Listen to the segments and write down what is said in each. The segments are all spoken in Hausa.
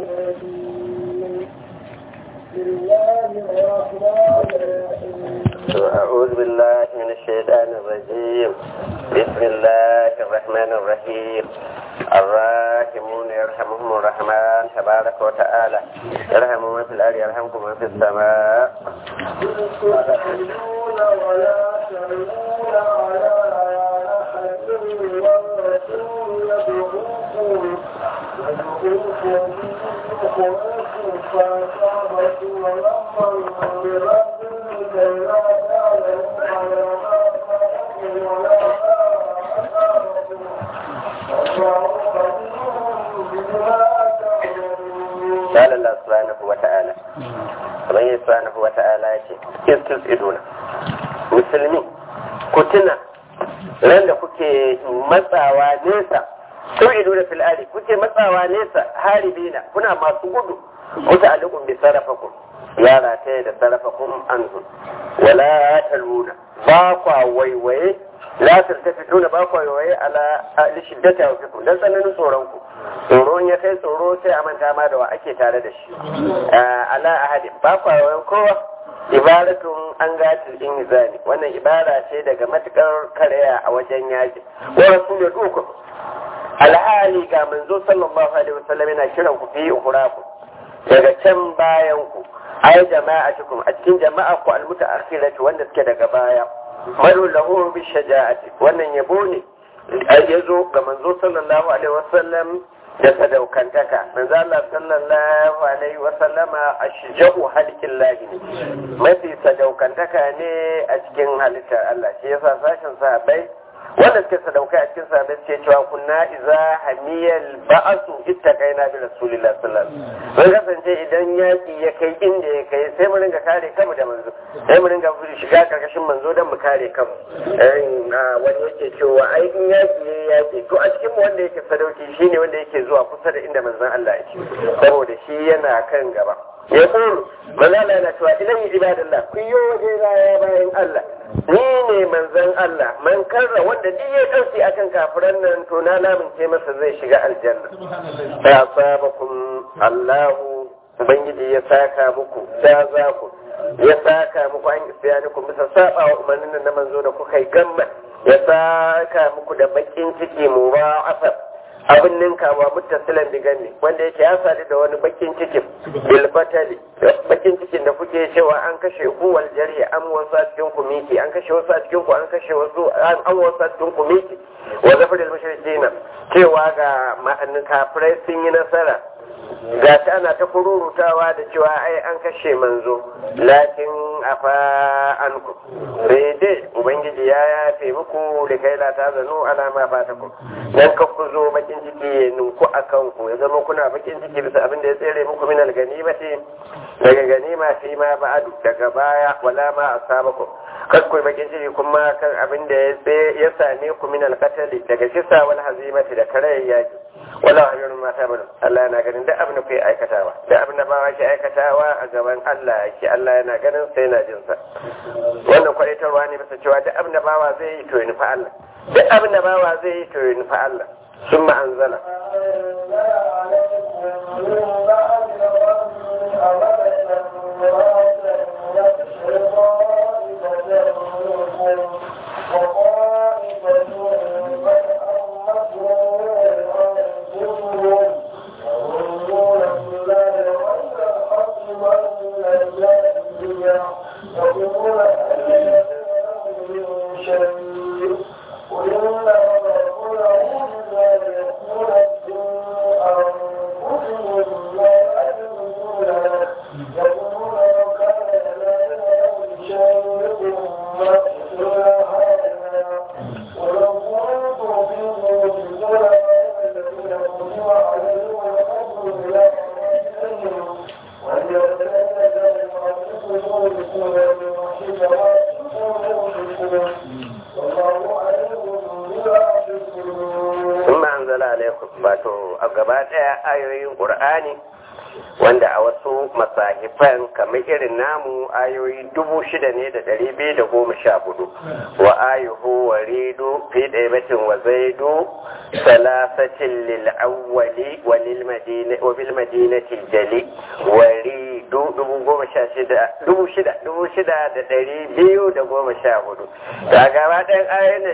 أعوذ بالله من الشيطان الرجيم. بسم الله الرحمن الرحيم. الراحمون يرحمهم الرحمن تبارك وتعالى. يرحم من في الأرض يرحمكم من في السماء. تحملون ولا تلوون على أحد والرسول يدعوكم فأصابكم غما بربكم كي لا تعلموا على ما فاتكم ولا ما أصابكم والله خبير بما تعملون. قال الله سبحانه وتعالى Allah subhanahu wa ta'ala yake istis'iduna musulmi ku tuna ran da kuke matsawa nesa tu'iduna fil ardi kuke matsawa nesa haribina kuna masu gudu wata alukun bi sarafakum ya rataye da sarafakum anhu wala taluna ba kwa waiwaye la tartafituna ba kwa waiwaye ala shiddati wa fikum dan tsananin tsoron ku tsoron ya kai tsoro sai a manta ma da wa ake tare da shi ala ahadin ba kwa waiwaye kowa ibaratun an gatil inzani wannan ibara ce daga matukar karaya a wajen yaki wa rasul dukum alhali ga manzo sallallahu alaihi wasallam yana kiran ku fi ukhraku daga can bayan ku ay jama'atukum a cikin jama'a ku almutaakhiratu wanda suke daga baya maru lahu bi shaja'ati wannan yabo ne yazo ga manzo sallallahu alaihi wasallam da sadaukantaka manzo Allah sallallahu alaihi wasallama ashja'u halqillahi mafi sadaukantaka ne a cikin halittar Allah shi yasa sashin sahabbai wanda suke sadaukai a cikin sahabbai suke cewa kunna iza hamiyal ba'su ittaqaina bi rasulillahi sallallahu alaihi wasallam mun kasance idan yaki ya kai inda ya kai sai mu ringa kare kanmu da manzo sai mu ringa shiga karkashin manzo don mu kare kanmu wani yake cewa ai in yaki ya yaki to a cikin wanda yake sadauki shine wanda yake zuwa kusa da inda manzon Allah yake saboda shi yana kan gaba ya kuru manzo Allah yana cewa idan ibadallah ku yi waje ya bayan Allah ni ne manzon Allah man karra wanda duk ya dauki akan kafiran nan to na lamince masa zai shiga aljanna fa asabakum Allahu ubangiji ya saka muku da za ku ya saka muku an isyanukum bisa saba wa umarnin na manzo da kuka yi gamma ya saka muku da bakin ciki mu ba asab abin ninkawa muttasilan digan ne wanda yake ya sadu da wani bakin cikin bilbatali bakin cikin da kuke cewa an kashe ku wal jarhi an wasa cikin ku miki an kashe wasu a cikin ku an kashe wasu an wasa cikin ku miki wa zafirul mushrikina cewa ga kafirai sun yi nasara ga ta ana ta kururutawa da cewa ai an kashe manzo lakin afa anku sai dai ubangiji ya yafe muku da kai la ta zanu alama ba ta ku dan ka ku zo bakin ciki ya ninku akan ku ya zama kuna bakin ciki bisa abin da ya tsere muku min alganimati daga ganima fi ma ba'du daga baya wala ma asabakum kar ku bakin ciki kuma kan abin da ya same ku min alqatali daga kisa wal hazimati da karayar yaki wala hajjun mata bane Allah yana ganin duk abin da kai aikatawa duk abin da bawa ke aikatawa a gaban Allah yake Allah yana ganin sai yana jin sa wannan kwaitarwa ne bisa cewa duk abin da bawa zai yi to ya nufi Allah duk abin da bawa zai yi to ya nufi Allah summa anzala wanda a wasu masahifan kamar irin namu ayoyi 6,214 wa ayuhu wa ridu fi ɗaibatin wa zaidu salasatin lil awwali wa bil madinati jali wa ridu 6,214 da gaba ɗan ayoyin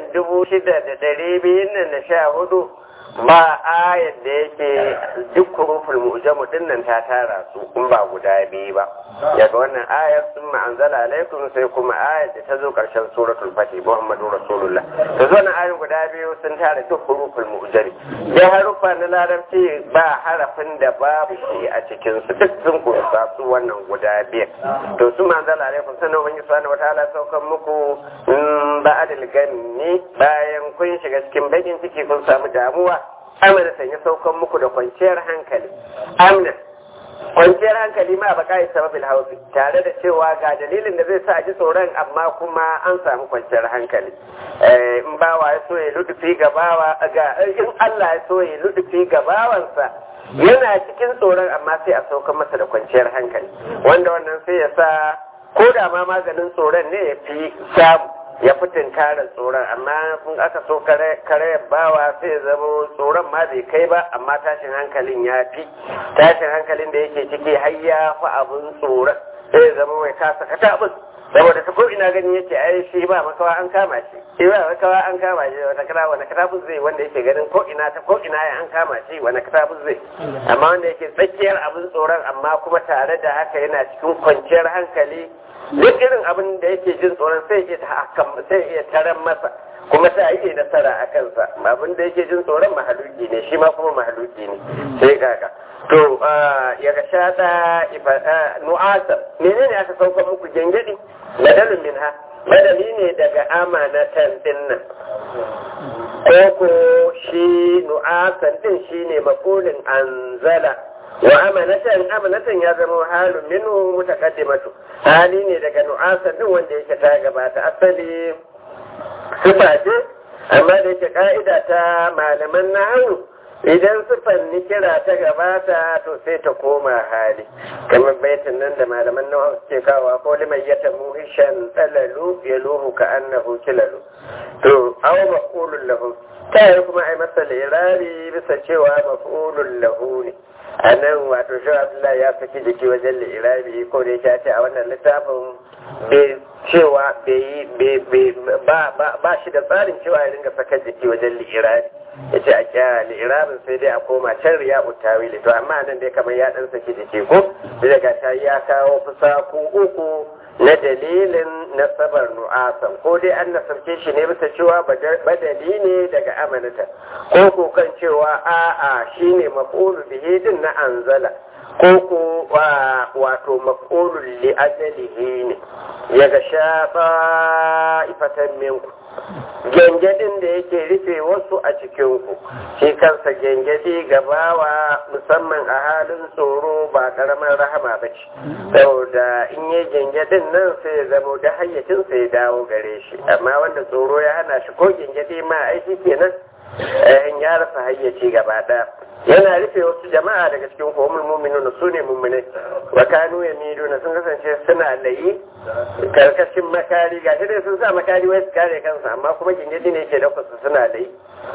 6,214 ba ayar da yake duk huruful mu'jamu dinnan ta tara su in ba guda biyu ba daga wannan ayar sun ma'anzala alaikum sai kuma ayar da ta zo karshen suratul fatih muhammadu rasulullah da zo na ayar guda biyu sun tara duk huruful mu'jami da harufa na larabci ba harafin da babu shi a cikin su duk sun kunsa su wannan guda biyu to su ma'anzala alaikum sannan wani subhanahu wataala saukan muku ba'adil ganni bayan kun shiga cikin bakin ciki kun samu damuwa amina sanya saukan muku da kwanciyar hankali amina kwanciyar hankali ma baka yi sababin hausi tare da cewa ga dalilin da zai sa a ji tsoron amma kuma an samu kwanciyar hankali in bawa ya so ya ludufi ga bawa in Allah ya so ya ludufi ga bawansa yana cikin tsoron amma sai a saukan masa da kwanciyar hankali wanda wannan sai ya sa ko da ma maganin tsoron ne ya fi samu ya fi tunkarar tsoron amma kun aka so karayar bawa sai ya zama tsoron ma bai kai ba amma tashin hankalin ya fi tashin hankalin da yake ciki har ya fi abin tsoron sai ya zama mai kasa kata abin saboda ta ko ina gani yake ai shi ba makawa an kama shi ba makawa an kama shi wani katabun zai wanda yake ganin ko ina ta ko ina ya an kama shi wani katabun zai amma wanda yake tsakiyar abin tsoron amma kuma tare da haka yana cikin kwanciyar hankali duk irin abin da yake jin tsoron sai iya taran masa kuma sai iya nasara a kansa abin da yake jin tsoron mahaluki ne shi ma kuma mahaluki ne sai kaka to ya ga shaɗa nu'asa menene aka sauka muku gengedi badalin minha badali ne daga amanatan dinnan ko shi nu'asan din shine maqulin anzala wa amanatan ya zama halun minhu mutaqaddimatu hali ne daga nu'asa din wanda yake ta gabata asali sifa ce amma da yake ka'ida ta malaman nahwu idan sifan nikira ta gabata to sai ta koma hali kamar baitin nan da malaman nahwu suke kawo ko liman yatamuhishan talalu yaluhu ka annahu kilalu to aw maqulun lahu ta kuma ai masa lirari bisa cewa maf'ulun lahu ne a nan wato shi abdullahi ya saki jiki wajen lirabi ko da ya ce a wannan littafin bai cewa ba shi da tsarin cewa ya ringa saka jiki wajen lirabi ya ce a kya lirabin sai dai a koma can riya utawili to amma nan dai kamar ya dan saki jiki ko daga ta ya kawo fusaku uku na dalilin nasabar nu'asan ko dai an nasarce shi ne bisa cewa badali ne daga amanata ko kan cewa a'a shine maf'ulu bihi din na anzala ko wato maf'ulu li ajalihi ne yaga shafa ifatan minku gengedin da yake rufe wasu a cikinku shi kansa gengedi gabawa musamman a halin tsoro ba karamar rahama ba ce saboda in yi gengedin nan sai ya zamo da hayyacinsa ya dawo gare shi amma wanda tsoro ya hana shi ko gengedi ma aiki kenan ya rasa hayyaci gaba ɗaya yana rufe wasu jama'a daga cikin kowamul mu'minun su ne mu'minai wa kanu yamiduna sun kasance suna layi karkashin makari ga dai sun sa makari wai su kare kansu amma kuma gingidi ne ke da kusa suna layi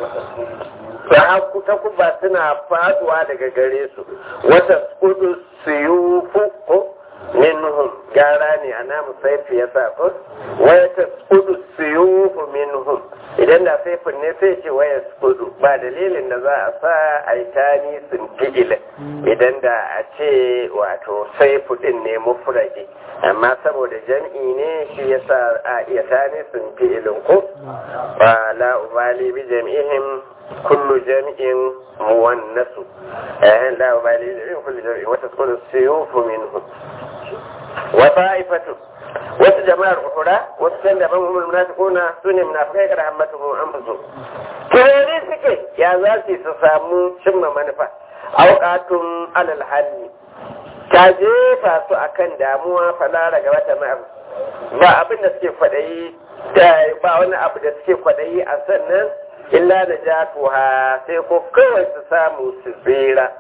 ta kuba suna faduwa daga gare su wata kudu suyufu ko minhum gara ne a namu saifi ya sa ko wata kudu suyufu minhum idan da saifin ne sai ce waya kudu ba dalilin da za a sa a yi tani sun fi'ila idan da a ce wato saifu din ne mufradi amma saboda jam'i ne shi ya sa a iya tani sun fi'ilin ko ba la ubali bi jam'ihim kullu jam'in muwannasu la ubali bi jam'ihim kullu jam'in wata kudu suyufu minhum wa ta'ifatu wasu jama'ar ukura wasu can daban umar munafiquna su ne munafikai kada hammatu mu an fuso kirori suke ya za su samu cimma manufa auqatun alal halli ta jefa su akan damuwa falara ga wata ma'a ba abin da suke kwadayi ba wani abu da suke kwadayi a sannan illa da jatuha sai ko kawai su samu su tsira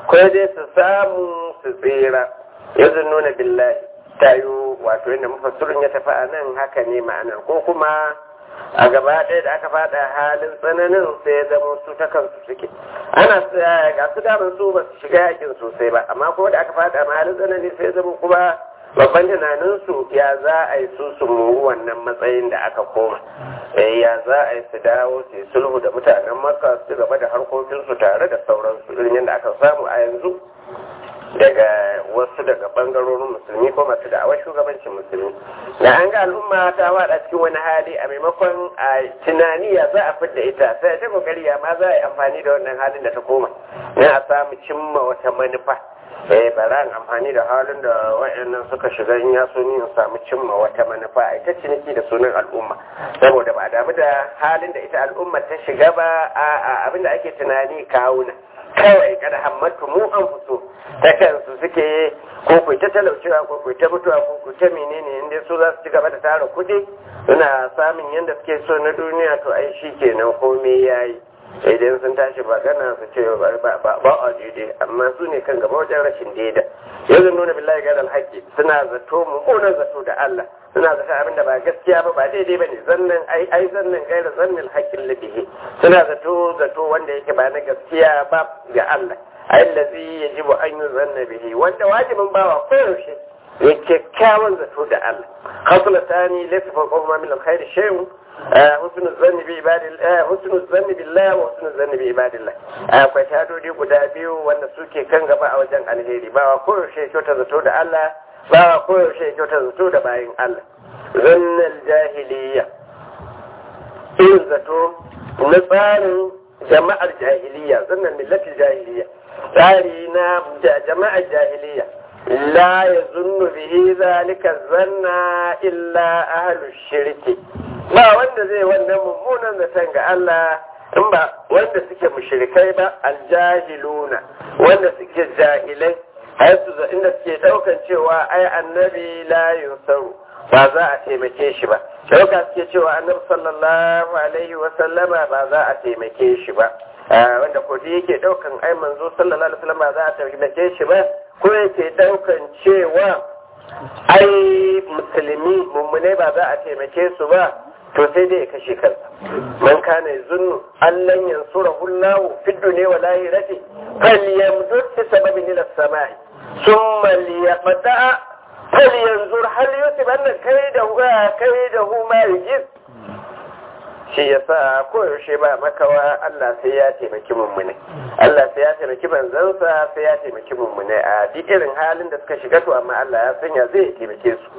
ko dai su samu su tsira yanzu nuna billahi tayo wato yadda mufassirin ya tafi a nan haka ne ma'anar ko kuma a gaba ɗaya da aka fada halin tsananin sai ya zama su ta kansu suke ana ga su damar su ba su shiga yakin sosai ba amma kuma da aka fada ma halin tsanani sai ya zama kuma babban tunanin su ya za a yi su muru wannan matsayin da aka koma ya za a yi su dawo su yi sulhu da mutanen makka su gaba da harkokinsu tare da sauransu irin yadda aka samu a yanzu daga wasu daga bangarorin musulmi ko masu da'awar shugabancin musulmi da an ga al'umma ta wada cikin wani hali a maimakon a tunani ya za a fidda ita sai ta kokari ya ma za a yi amfani da wannan halin da ta koma na a samu cimma wata manufa bara an amfani da halin da wayannan suka shiga in ya so ni in samu cimma wata manufa a ita ciniki da sunan al'umma saboda ba a damu da halin da ita al'umma ta shiga ba a abinda ake tunani kawuna kawai kada hammatu mu an fito ta kansu suke ko ku ta talaucewa ko ku ta mutuwa ko ku ta menene inda su za su ci gaba da tara kuɗi suna samun yadda suke so na duniya to ai shi kenan komai yayi idan sun tashi magana su ce ba a daidai amma su ne kan gaba wajen rashin daida yanzu nuna billahi ga alhaqi suna zato mummunan zato da Allah suna zata abin da ba gaskiya ba daidai ba ne zannan ai zannan gaira zannin haƙƙin labihi suna zato wanda yake ba na gaskiya ba ga Allah ai lazi yajibu an yuzanna bihi wanda wajibin bawa koyaushe ya kyakkyawan zato da Allah khaslatani laysa fawqa min alkhair shay'un husnul zanni bi ibadillah husnul zanni billah wa husnul zanni bi ibadillah akwai shadodi guda biyu wanda suke kan gaba a wajen alheri bawa koyaushe kyauta zato da Allah ba koyaushe kyauta zato da bayan Allah zannan jahiliya in zato na tsarin jama'ar jahiliya zannan millatin jahiliya tsari na jama'ar jahiliya la ya zunnu bihi zalika zanna illa ahlus shirki ba wanda zai wannan mummunan zaton ga Allah in ba wanda suke mushrikai ba aljahiluna wanda suke jahilai haisu inda suke daukan cewa ai annabi la yusaru ba za a taimake shi ba dauka suke cewa annabi sallallahu alaihi wa sallama ba za a taimake shi ba wanda ko yake daukan ai manzo sallallahu alaihi wa sallama za a taimake shi ba ko yake daukan cewa ai musulmi mummune ba za a taimake su ba to sai dai ya kashe kansa man kana yazunnu allan yansurahu Allah fi dunya wa lahirati falyamdud fi sababin ila as-samai thumma liyaqta'a falyanzur hal yusibanna kaydahu ma yujiz shi yasa koyaushe ba makawa Allah sai ya taimaki mummune Allah sai ya taimaki banzansa sai ya taimaki mummune a duk irin halin da suka shiga to amma Allah ya sanya zai taimake su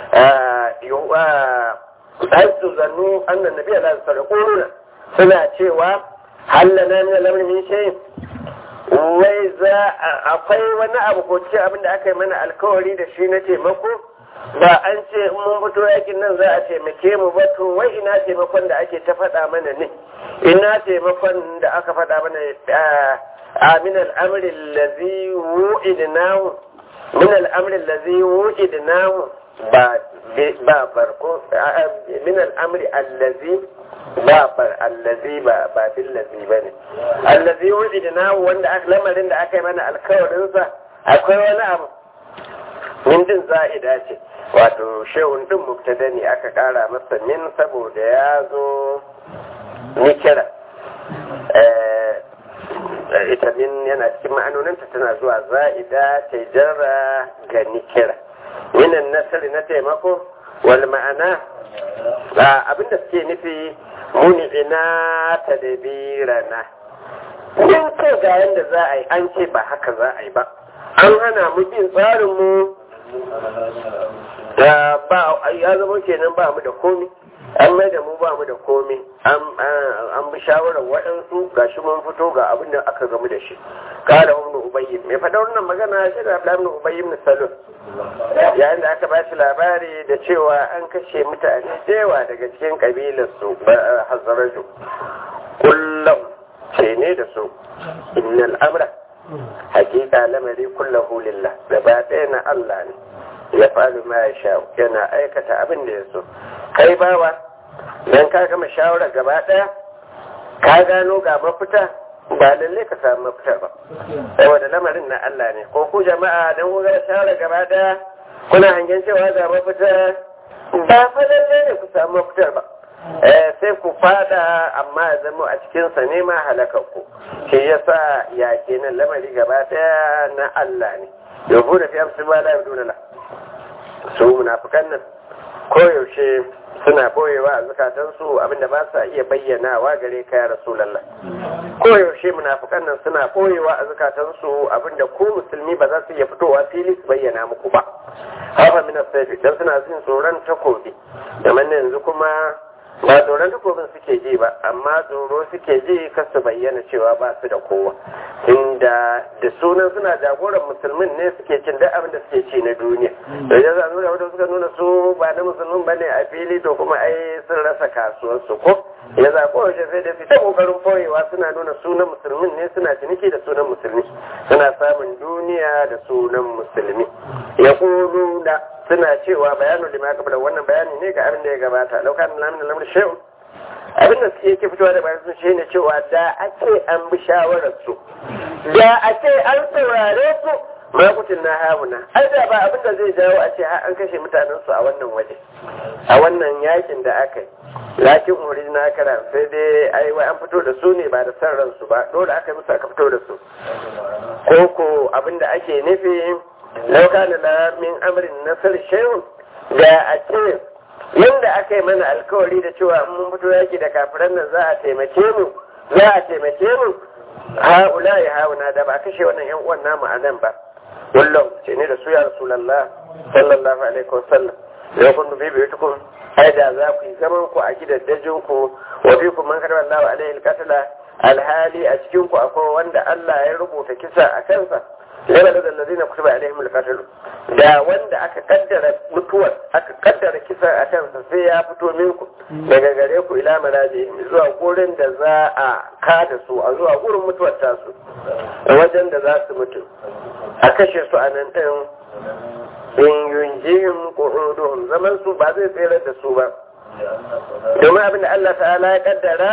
haitu zannu annan nabi Allah sallallahu suna cewa hallana min al-amri min shay wai za akwai wani abu ko cikin abin da aka yi mana alkawari da shi na taimako ba an ce in mun fito yakin nan za a taimake mu ba to wai ina taimakon da ake ta faɗa mana ne ina taimakon da aka faɗa mana min al-amri allazi wu'idnahu min al-amri allazi wu'idnahu ba farko min al'amri allazi ba allazi ba billazi ba ne allazi wujidna wanda aka lamarin da aka yi mana alkawarinsa akwai wani abu min din za'ida ce wato shehun din mubtada ne aka kara masa min saboda ya zo nikira ita min yana cikin ma'anoninta tana zuwa za'ida ta jarra ga nikira minan nasari na taimako wal ma'ana abinda suke nufi muni'ina tadbirana in ce ga yanda za a yi an ce ba haka za a yi ba an hana mu bin tsarin mu ya zama kenan ba mu da komi an mai da mu ba mu da komi an bi shawarar waɗansu ga shi mun fito ga abin da aka gamu da shi kala ibn ubayy mai faɗa wannan magana shi da ibn ubayy ibn salul yayin da aka ba shi labari da cewa an kashe mutane dewa daga cikin kabilar su hazaraju kullum ce ne da su innal amra hakika lamari kullahu lillah gaba ɗaya na Allah ne ya faru ma ya sha yana aikata abin da ya so kai bawa dan ka gama shawara gaba ɗaya ka gano ga mafita ba lalle ka samu mafitar ba saboda lamarin na Allah ne ko ku jama'a dan ku ga shawara gaba daya kuna hangen cewa ga mafita ba fa lalle ne ku samu mafitar ba sai ku fada amma ya zama a cikin sa ne ma halakar ku shi yasa ya kenan lamari gaba daya na Allah ne yabo da fi amsu ba la yabduna la su munafikan nan koyaushe suna boyewa a zukatansu abinda ba sa iya bayyanawa gare ka ya Rasulallah. Koyaushe munafukan nan suna boyewa a zukatansu abinda ko musulmi ba za su iya fitowa fili su bayyana muku ba. Hafa min as-sayfi dan suna jin tsoron takobi. Kamar yanzu kuma ba tsoron takobin suke ji ba amma tsoro suke ji kar su bayyana cewa ba su da kowa. Inda da sunan suna jagoran musulmin ne suke cin duk abin da suke ci na duniya. Da ya zanu da wanda suka nuna su ba na musulmin ba ne a fili to kuma ai sun rasa kasuwarsu ko ya zaɓo wajen sai da su ta ƙoƙarin foyewa suna nuna sunan musulmin ne suna ciniki da sunan musulmi suna samun duniya da sunan musulmi ya ƙulu da suna cewa bayanu da maka da wannan bayani ne ga abin da ya gabata laukan lamin lamar shehu abin da suke yake fitowa da bayan sun shi ne cewa da ake an bi shawararsu da ake an saurare su makutin na hauna ai da ba abin da zai jawo a ce an kashe mutanensu a wannan waje a wannan yakin da aka yi lakin uri na kara sai dai ai wai an fito da su ne ba da san ransu ba dole aka yi musu aka fito da su ko abin da ake nufi lauka da min amrin nasar shehun da a ce yadda aka yi mana alkawari da cewa mun fito yaki da kafiran nan za a taimake mu ha'ula ya hauna da ba kashe wannan yan uwan namu a nan ba wallahu ce ne da su ya rasulullah sallallahu alaihi wasallam da kun bi bi tukun ai da za ku yi zaman ku a gidajen ku wa bi kun man karba Allah alaihi alqatla alhali a cikin ku akwai wanda Allah ya rubuta kisa a kansa yana da allazina kutiba alaihim alqatl da wanda aka kaddara mutuwar aka kaddara kisa a kansa sai ya fito minku daga gare ku ila maraji zuwa gurin da za a kada su a zuwa gurin mutuwar tasu wajen da za su mutu a kashe su a nan din in yunjihim qu'uduhum zaman su ba zai tsere da su ba domin abin da Allah ta'ala ya kaddara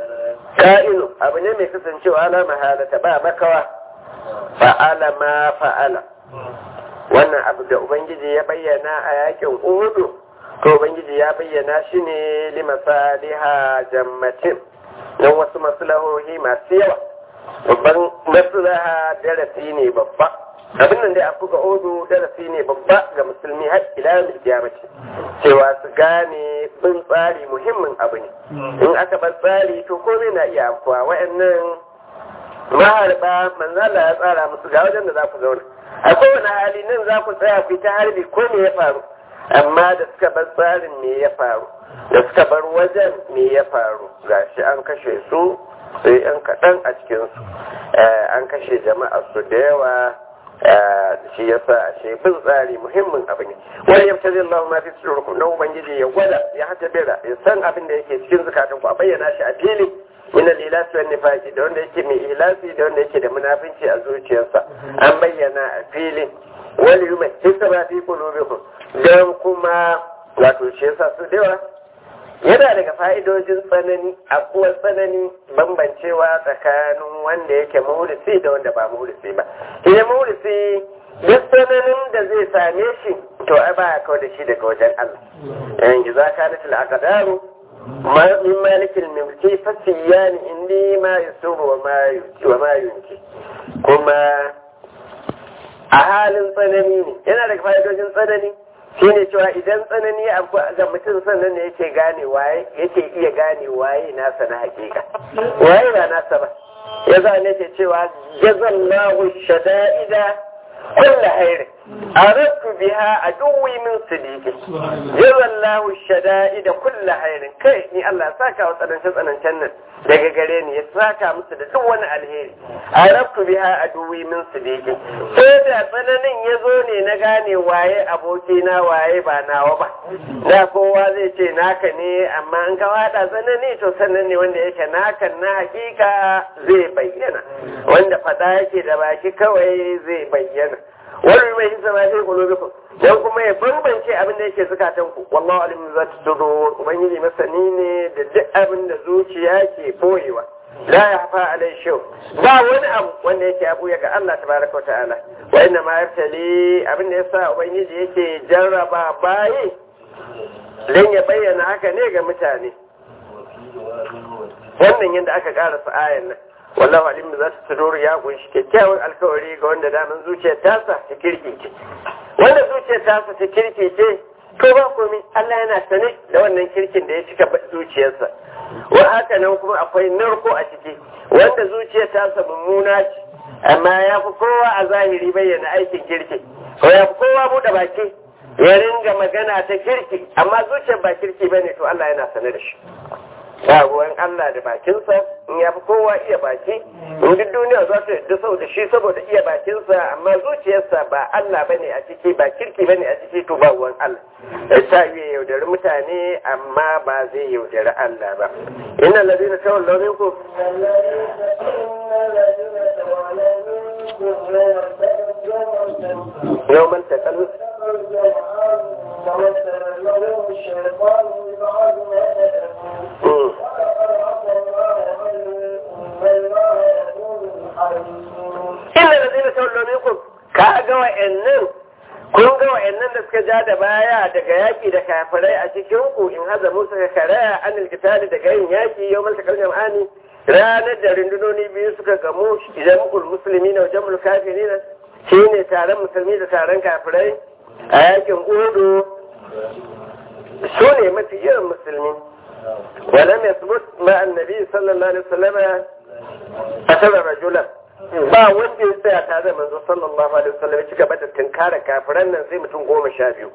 ka'inu abu ne mai kasancewa ala mahalata ba makawa fa'ala ma fa'ala wannan abu da ubangiji ya bayyana a yakin uhudu to ubangiji ya bayyana shi ne limasaliha jammatin don wasu maslahohi masu yawa babban maslaha darasi ne babba abin nan da aka ga uhudu darasi ne babba ga musulmi har ila kiyamati cewa su gane bin tsari muhimmin abu ne in aka bar tsari to komai na iya afkuwa wa'annan maharba manzala ya tsara musu ga wajen da za ku zauna a kowane hali nan za ku tsaya ku ta harbi ko me ya faru amma da suka bar tsarin me ya faru da suka bar wajen me ya faru gashi an kashe su sai yan kaɗan a cikinsu an kashe jama'a su da yawa shi ya sa ashe bin tsari muhimmin abu ne wani yabta zai Allah ma fi surukun na ubangiji ya gwada ya hata bera ya san abin da yake cikin zukatan ku a bayyana shi a fili min al-ilasi wan nifaqi da wanda yake mai ilasi da wanda yake da munafinci a zuciyarsa an bayyana a fili wal yuma hisaba fi qulubikum dan kuma wato shi yasa su dewa yana daga fa'idojin tsanani akwai tsanani bambancewa tsakanin wanda yake muhlisi da wanda ba muhlisi ba idan muhlisi duk tsananin da zai same shi to ai ba ya kawo da shi daga wajen Allah yanzu za ka natil aqdaru min malikin mulki fasiyani indi ma yusuru wa ma yunki kuma a halin tsanani ne yana daga fa'idojin tsanani shi ne cewa idan tsanani abu ga mutum sannan ne yake gane waye yake iya gane waye nasa na hakika waye ba nasa ba ya za ne ke cewa jazallahu shada'ida kulla hayr aradtu biha aduwi min sidiki jazallahu shada'ida kulla hayr kai ni Allah saka wa tsanancen nan daga gare ni ya saka musu da duk wani alheri aradtu biha aduwi min sidiki sai da tsananin ya zo ne na gane waye abokina waye ba nawa ba da kowa zai ce naka ne amma an ka wada tsanani to sannan ne wanda yake naka na hakika zai bayyana wanda fada yake da baki kawai zai bayyana wani mai hisa ma sai kulubikum dan kuma ya bambance abin da yake zukatan ku wallahi alim zat sudur ubangiji masani ne da duk abin da zuciya ke boyewa la yahfa alai shay ba wani abu wanda yake abu ya ga Allah tabaraka ta'ala wa inna ma yaftali abin da yasa ubangiji yake jarraba bayi dan ya bayyana haka ne ga mutane wannan yadda aka karasa ayan nan wallahu alim za ta tuduru ya kunshi kyakkyawan alkawari ga wanda daman zuciyar tasa ta kirkice wanda zuciyar tasa ta kirkice to ba komai Allah yana sane da wannan kirkin da ya cika zuciyarsa wa haka nan kuma akwai narko a ciki wanda zuciyar tasa mummuna ce amma ya fi kowa a zahiri bayyana aikin kirki ko ya fi kowa buɗe baki ya ringa magana ta kirki amma zuciyar ba kirki bane to Allah yana sane da shi ba ruwan Allah da bakinsa in ya fi kowa iya baki in duk duniya za ta yadda sau da shi saboda iya bakinsa amma zuciyarsa ba Allah bane a ciki ba kirki bane a ciki to ba ruwan Allah ta yi yaudari mutane amma ba zai yaudari Allah ba inna ladina tawallaw minkum yawmal taqal inna ladina tawallaw minkum ka ga wa'annan kun ga wa'annan da suka ja da baya daga yaki da kafirai a cikin ku in haza musu ka karaya anil kitali daga yin yaki yawmal taqal jam'ani ranar da rundunoni biyu suka gamu idan mukul musulmi na wajen mulkafiri na shi ne taron musulmi da taron kafirai a yakin udu su ne mafi yawan musulmi wadda mai subut ma annabi sallallahu alaihi wasallama a tara rajulan ba wanda ya tsaya tare da manzo sallallahu alaihi wasallam ya ci gaba da tinkara kafiran nan sai mutum 12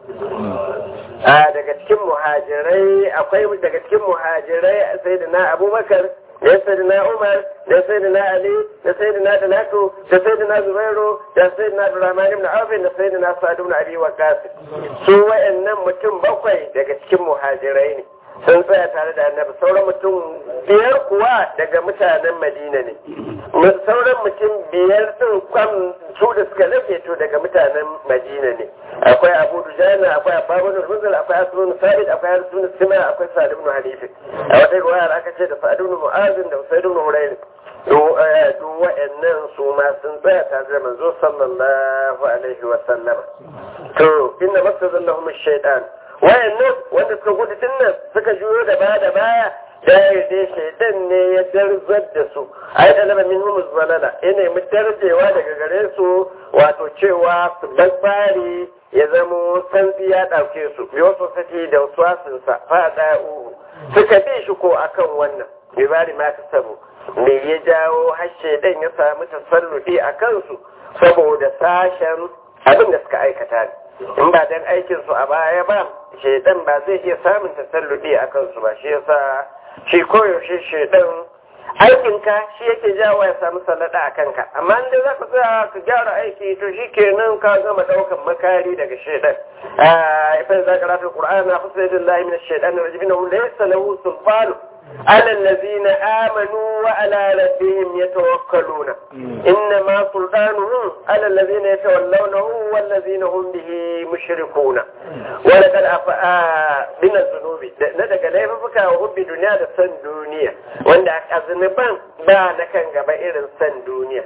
daga cikin muhajirai akwai daga cikin muhajirai sayyidina abubakar da sayyidina Umar da sayyidina Ali da sayyidina Talatu da sayyidina Zubairu da sayyidina Abdurrahman ibn Auf da sayyidina Sa'd ibn Abi Waqqas su wayannan mutum 7 daga cikin muhajirai ne sun tsaya tare da Annabi sauran mutum 5 kuwa daga mutanen Madina ne sauran mutum 5 din kwam su da suka rage to daga mutanen Madina ne akwai Abu Dujana akwai Abu Munzir akwai Asrun Sabit akwai Asrun Sima akwai Sa'd ibn Hadith a wata riwaya aka ce da Sa'd ibn Mu'adh da Usayd ibn Hurayr duk wa'annan su ma sun tsaya tare da manzo sallallahu alaihi wa sallam to inna masallahum ash-shaytan wa'annan wanda suka gudu dinnan suka juyo da baya da yarda shaytan ne ya darzar da su ai talaba minhum zalala ina mu darjewa daga gare su wato cewa su babbari ya zamo santsi ya dauke su biyo sosai da waswasin sa fada'u suka bi shi ko akan wannan bibari ma ta sabo me ya jawo har shaytan ya samu tasarrufi a kansu saboda sashen abin da suka aikata in ba dan aikin su a baya ba shaytan ba zai iya samun tasarrufi a kansu ba shi yasa shi koyaushe shaytan aikinka shi yake jawo ya samu sallada a kanka amma inda za ka tsaya ka gyara aiki to shi kenan ka gama daukan makari daga shaidan ifan za ka rafi ƙur'an na fusa yadda Allah min shaidan da rajibin hu laysa lahu sulfanu ala allazina amanu wa ala rabbihim yatawakkaluna inna ma sultanuhum ala allazina yatawallawnahu wal ladzina hum bihi mushrikuna wa laqad afa min az-zunubi na daga laifuka wa hubbi duniya da san duniya wanda azunuban ba na kan gaba irin san duniya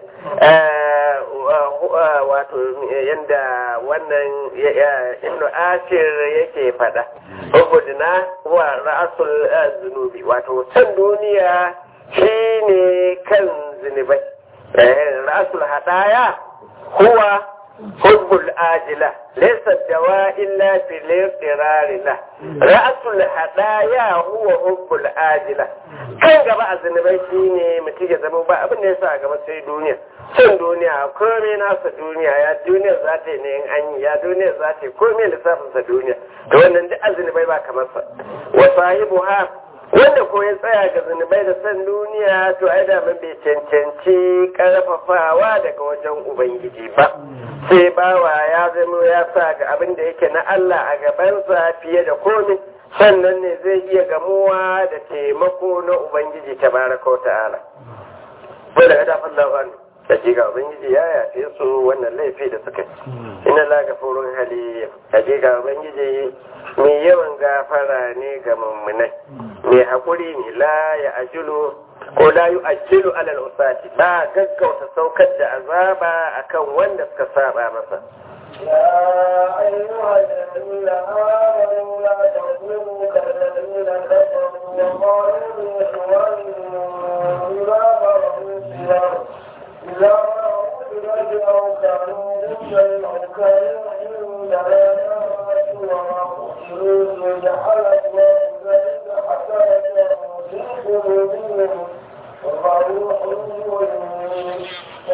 wato yanda wannan ibnu ashir yake fada hubudna wa ra'sul zunubi wato san duniya shine kan zunubai ra'sul hadaya huwa hubbul ajila laysa dawa illa fi al-iqrar la ra'sul hadaya huwa hubbul ajila kan gaba a zunubai shine mutum ya zama ba abin da yasa a gaba sai duniya san duniya komai nasa duniya ya duniya za ta yi ne in an yi ya duniya za ta yi komai lissafin sa duniya da wannan duk azunubai ba kamar sa wa sahibuha wanda ko ya tsaya ga zunubai da san duniya to ai da man bai cancanci karfafawa daga wajen ubangiji ba sai bawa ya zama ya sa ga abin da yake na Allah a gabansa fiye da komai sannan ne zai iya gamuwa da taimako na ubangiji tabaraka wa ta'ala wanda ya dafa Allah da ga ubangiji ya yafe su wannan laifi da suka ina la gafurun hali ga ubangiji mai yawan gafara ne ga mummunai mai haƙuri ne la ya ajulu ko la yu'ajjilu ala al-usati ba gaggauta saukar da azaba akan wanda suka saba masa يا أيها الذين آمنوا لا تكونوا كالذين كفروا وقالوا لإخوانهم إذا مرضوا أو كانوا غزا أو كانوا عندنا وما قتلوا جعل الله ذلك حسنة في قلوبهم والله حليم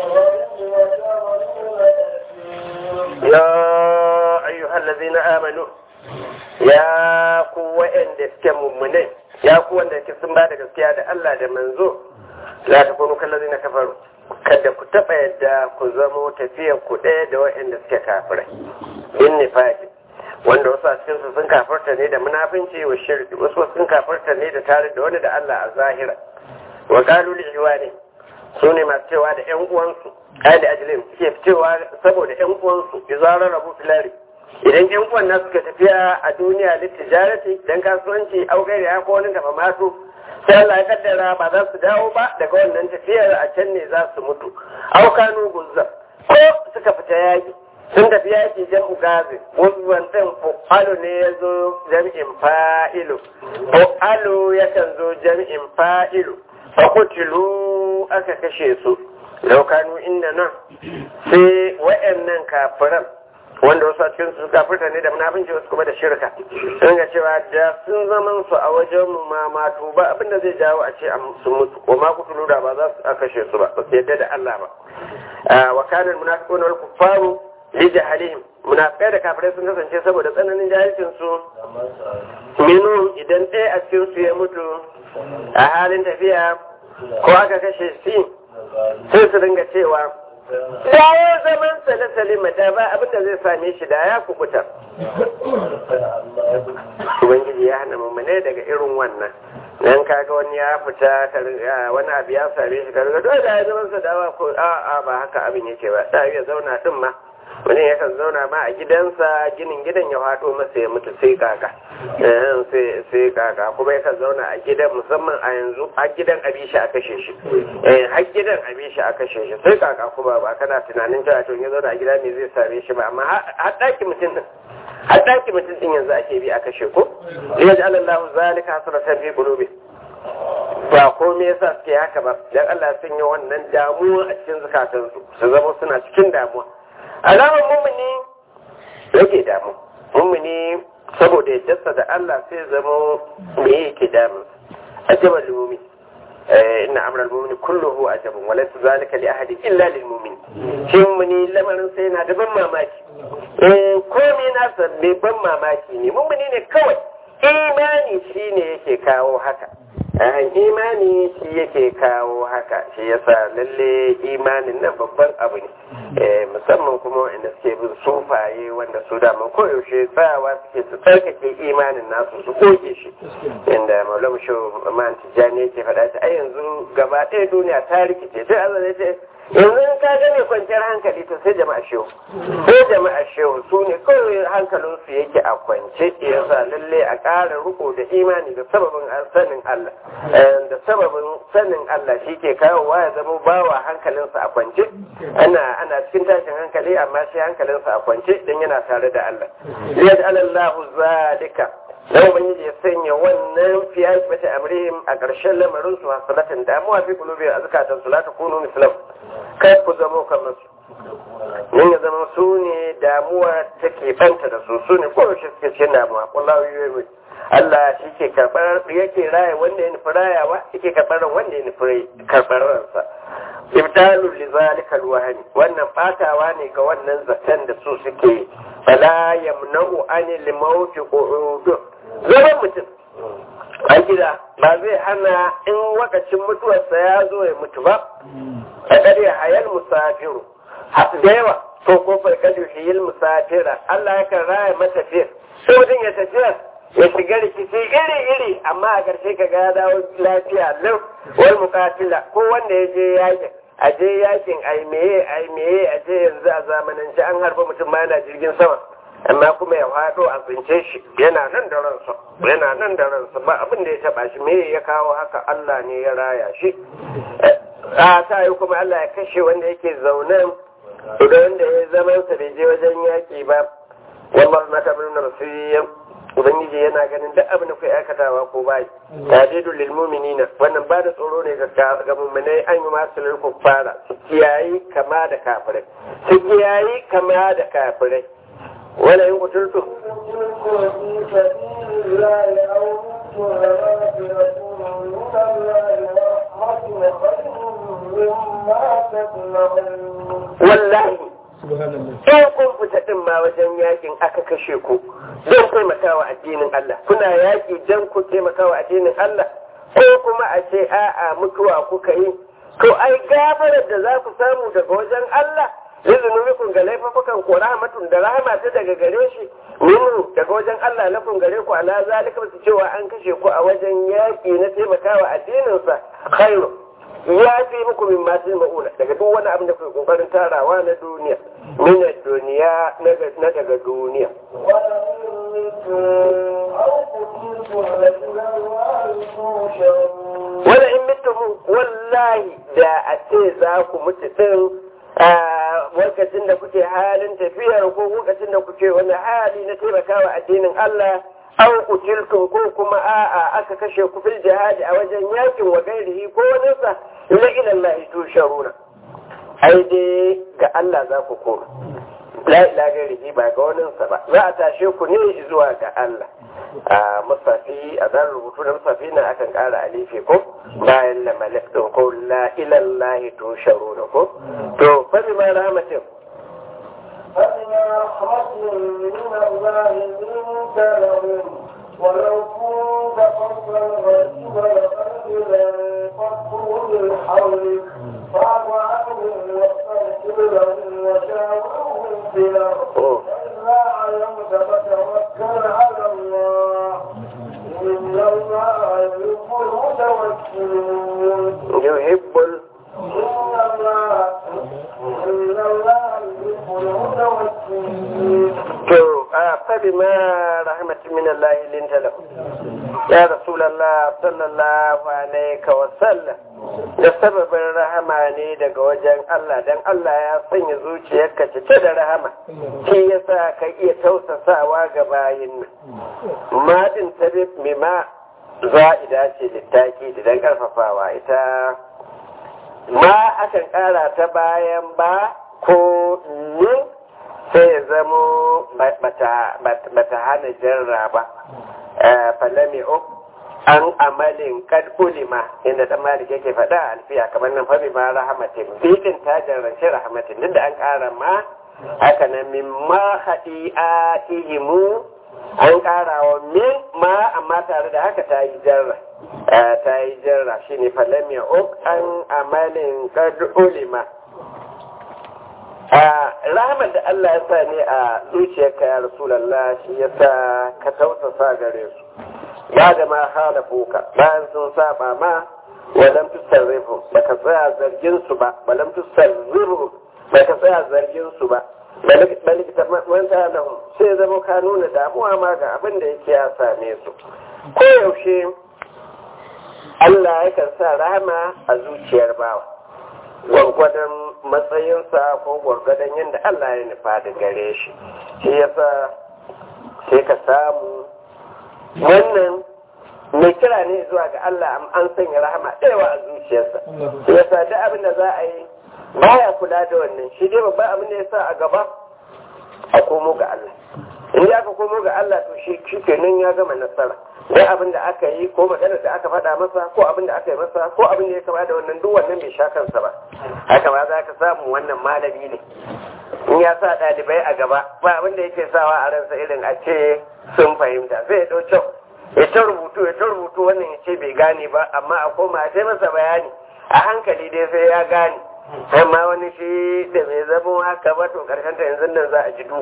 يا أيها الذين آمنوا يا قوة عندك مؤمنين يا قوة عندك سنبادة قسكيادة الله ده منزو لا تكونوا كالذين كفروا kada ku taɓa yadda ku zamo tafiyar ku ɗaya da waɗanda suke kafirai in nifaki wanda wasu a cikinsu sun kafarta ne da munafinci wa shirki wasu sun kafarta ne da tare da wani da Allah a zahira wa qalu li ihwani su ne masu cewa da ƴan uwansu ai da ajilin suke cewa saboda ƴan uwansu izarar rabu filari idan ƴan uwan nasu suka tafiya a duniya litijarati dan kasuwanci au gairi ya ko wani gaba masu sai Allah ya kaddara ba za su dawo ba daga wannan tafiyar a can ne za su mutu au kanu guzzar ko suka fita yaki sun tafi yaki jam'u gazi guzzan din fu'alu ne ya zo jam'in fa'ilu fu'alu yakan zo jam'in fa'ilu fa kutilu aka kashe su lau kanu inda nan sai wa'annan kafiran wanda wasu a cikin su kafirta ne da munafinci wasu kuma da shirka sun ga cewa da sun zaman su a wajen mu ma matu ba abinda zai jawo a ce su mutu ko ma kutulu da ba za su kashe su ba ba su yadda da Allah ba wa kana almunafiquna wal kuffaru li jahalihim munafiqai da kafirai sun kasance saboda tsananin jahilcin su minu idan ɗaya a cikin su ya mutu a halin tafiya ko aka kashe shi sai su dinga cewa da ya zaman salima da ba abinda zai same shi da ya kubuta ubangiji ya hana mummune daga irin wannan nan kaga wani ya fita wani abu ya same shi karga dole da ya zaman sa dawa ko a'a ba haka abin yake ba da ya zauna din ma wani yakan zauna ma a gidansa ginin gidan ya haɗo masa ya mutu sai kaka sai kaka kuma yakan zauna a gidan musamman a yanzu a gidan abishi a kashe shi har gidan abishi a kashe shi sai kaka kuma ba kana tunanin cewa to ya zauna a gida me zai same shi ba amma har ɗaki mutum din har ɗaki mutum din yanzu ake bi a kashe ko ya ji Allahu zalika hasratan fi qulubi ba komai yasa suke haka ba dan Allah sun yi wannan damuwa a cikin zakatansu su zama suna cikin damuwa alamar mummuni yake damu mummuni saboda yadda da Allah sai zama me yake damu ajabar lilmumin inna amral mu'mini kulluhu ajabun wa laysa zalika li ahadin illa lil mu'min shi mummuni lamarin sai yana da ban mamaki komai na san me ban mamaki ne mummuni ne kawai imani shine yake kawo haka imani shi yake kawo haka shi yasa lalle imanin nan babban abu ne musamman kuma wanda suke bin sufaye wanda su daman koyaushe tsayawa suke su tsarkake imanin nasu su goge shi inda maulamu shi man tijjani yake faɗa ta ai yanzu gaba ɗaya duniya ta rikice sai Allah ya ce yanzu ka ga mai kwanciyar hankali to sai jama'a shehu su ne kawai hankalinsu yake a kwance yasa lalle a ƙara riko da imani da sababin sanin Allah da sababin sanin Allah shi ke kawowa ya zama bawa hankalinsa a kwance ana cikin tashin hankali amma shi hankalinsa a kwance don yana tare da Allah yaj'alallahu zalika dan ubangiji ya sanya wannan fiye bata amrihim a ƙarshen lamarin su hasalatan damuwa fi kulubi a zakatan su la takunu mislam kai ku zama kamar su yin ya zama su ne damuwa take banta da su ne ko shi suke cikin damuwa wallahu yuwi Allah shi ke karɓar yake raya wanda ya nufi rayawa yake karɓar wanda ya nufi karɓar ransa ibtalu li zalika alwahni wannan fatawa ne ga wannan zaton da su suke fala yamna'u anil mawt qu'ud zaman mutum a gida ba zai hana in wakacin mutuwarsa ya zo ya mutu ba a ƙarya hayal musafiru da yawa ko kofar ƙarya hayal musafira Allah ya kan raya matafiyar sai mutum ya tafiya ya shiga rikici iri-iri amma a ƙarshe ka ga dawo lafiya lau wal muqatila ko wanda ya je yakin a je yakin ai meye a je yanzu a zamanance an harba mutum ma yana jirgin sama amma kuma ya faɗo a tsince shi yana nan da ransa ba abin da ya taɓa shi me ya kawo haka Allah ne ya raya shi a ta yi kuma Allah ya kashe wanda yake zaune da wanda ya zama sa bai je wajen yaƙi ba wallahu na tabbin nasiyyan ubangiji yana ganin duk abin da kai aikatawa ko bai tadidul lil mu'minina wannan ba da tsoro ne ga mu'minai an yi masu lil kuffara su kiyayi kama da kafirai wala in kuturtu wallahi sai kun fita din ma wajen yakin aka kashe ku don taimakawa addinin Allah kuna yaki don ku taimakawa addinin Allah ko kuma a ce a'a mutuwa kuka yi to ai gafarar da za ku samu daga wajen Allah lizunubikum ga laifafukan ko rahmatun da rahama ta daga gare shi minu daga wajen Allah lafun gare ku ala zalika su cewa an kashe ku a wajen yaki na taimakawa addinin sa khairu ya fi muku min ma ma'una daga duk wani abin da kuke kokarin tarawa na duniya min duniya na daga duniya wala in mutum wallahi da a ce za ku mutu din lokacin da kuke halin tafiyar ko lokacin da kuke wani hali na taimakawa addinin Allah aw kutiltum ko kuma a'a aka kashe ku fil jihadi a wajen yakin wa gairihi ko wani sa ila Allah tusharuna ai dai ga Allah za ku koma la ila gairihi ba ga wani sa ba za a tashe ku ne zuwa ga Allah a musafi a zan rubutu da musafi na akan kara alifi ko bayan la malik din ko la ila Allah tusharuna ko to fa bi ma rahmatin فبما رحمة من الله لنت لهم ولو كنت فظا غليظ القلب لانفضوا من حولك فاعف عنهم واستغفر لهم وشاورهم في الأرض فإذا علمت فتوكل على الله إن الله يحب المتوكلين إن الله فبما رحمة من الله لنت له يا رسول الله صلى الله عليه وسلم da sababin rahama ne daga wajen Allah dan Allah ya sanya zuciyarka cike da rahama shi yasa ka iya tausasawa ga bayin nan ma din tabi mima za'ida ce littaki da dan karfafawa ita ma akan kara ta bayan ba ko ni sai ya zamo bata hana jarra ba falami an amalin kad ulima inda dan malik yake faɗa alfiya kamar nan fami ma rahmatin bidin ta jarrace rahmatin duk da an ƙara ma haka nan min ma hadi'atihimu an ƙara wa min ma amma tare da haka ta yi jarra shine falami an amalin kad ulima rahmar da Allah ya sa ne a zuciyarka ya Rasulallah shi ya sa ka tausasa gare su ya da ma halafuka bayan sun saba ma walam tusarrifu baka tsaya zargin su ba walam tusarrifu baka tsaya zargin su ba balik ta wanda lahum sai zama ka nuna damuwa ma ga abin da yake ya same su ko yaushe Allah yakan sa rahama a zuciyar bawa gwargwadon matsayinsa ko gwargwadon yadda Allah ya nufa da gare shi shi yasa sai ka samu wannan mai kira ne zuwa ga Allah an sanya rahama ɗaya a zuciyarsa shi yasa duk abin da za a yi baya kula da wannan shi dai babban abin da ya sa a gaba a komo ga Allah in aka komo ga Allah to shi kenan ya gama nasara duk abin da aka yi ko magana da aka faɗa masa ko abin da aka yi masa ko abin da ya kama da wannan duk wannan bai sha kansa ba haka ba za ka samu wannan malami ne in ya sa ɗalibai a gaba ba abin da yake sawa a ransa irin a ce sun fahimta sai ya ɗau kyau ya ta rubutu wannan ya ce bai gane ba amma a koma a sai masa bayani a hankali dai sai ya gane amma wani shi da mai zamo haka ba to karshen ta yanzu nan za a ji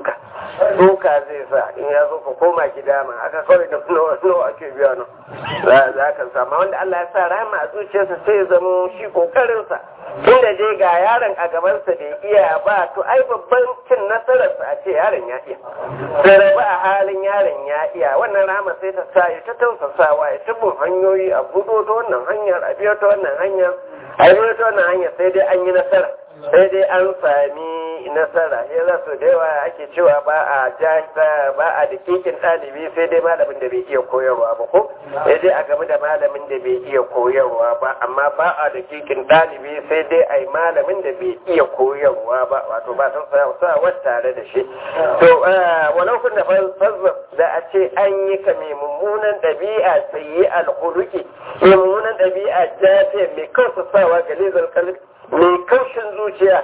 duka zai sa in ya zo ka koma gida ma aka kawai da nawa ake biya nan za ka sama wanda Allah ya sa rahama a zuciyarsa sai ya zamo shi kokarinsa tunda dai ga yaron a gabansa bai iya ba to ai babban cin nasararsa a ce yaron ya iya sai rabu a halin yaron ya iya wannan rahama sai ta sa ya ta tausasawa ya ta bin hanyoyi a budo ta wannan hanyar a biyo ta wannan hanyar a biyo ta wannan hanyar sai dai an yi nasara sai dai an sami nasara ya za su da yawa ake cewa ba a da kekin ɗalibi sai dai malamin da bai iya koyarwa ba ko sai dai a game da malamin da bai iya koyarwa ba amma ba a da kekin ɗalibi sai dai a yi malamin da bai iya koyarwa ba wato ba ta sa tare da shi to walau kun da fazzab da a ce an yi ka mai mummunan ɗabi'a sayi alhuluki mai mummunan ɗabi'a jafiya mai kansa sawa ga lezar kalbi mai kaushin zuciya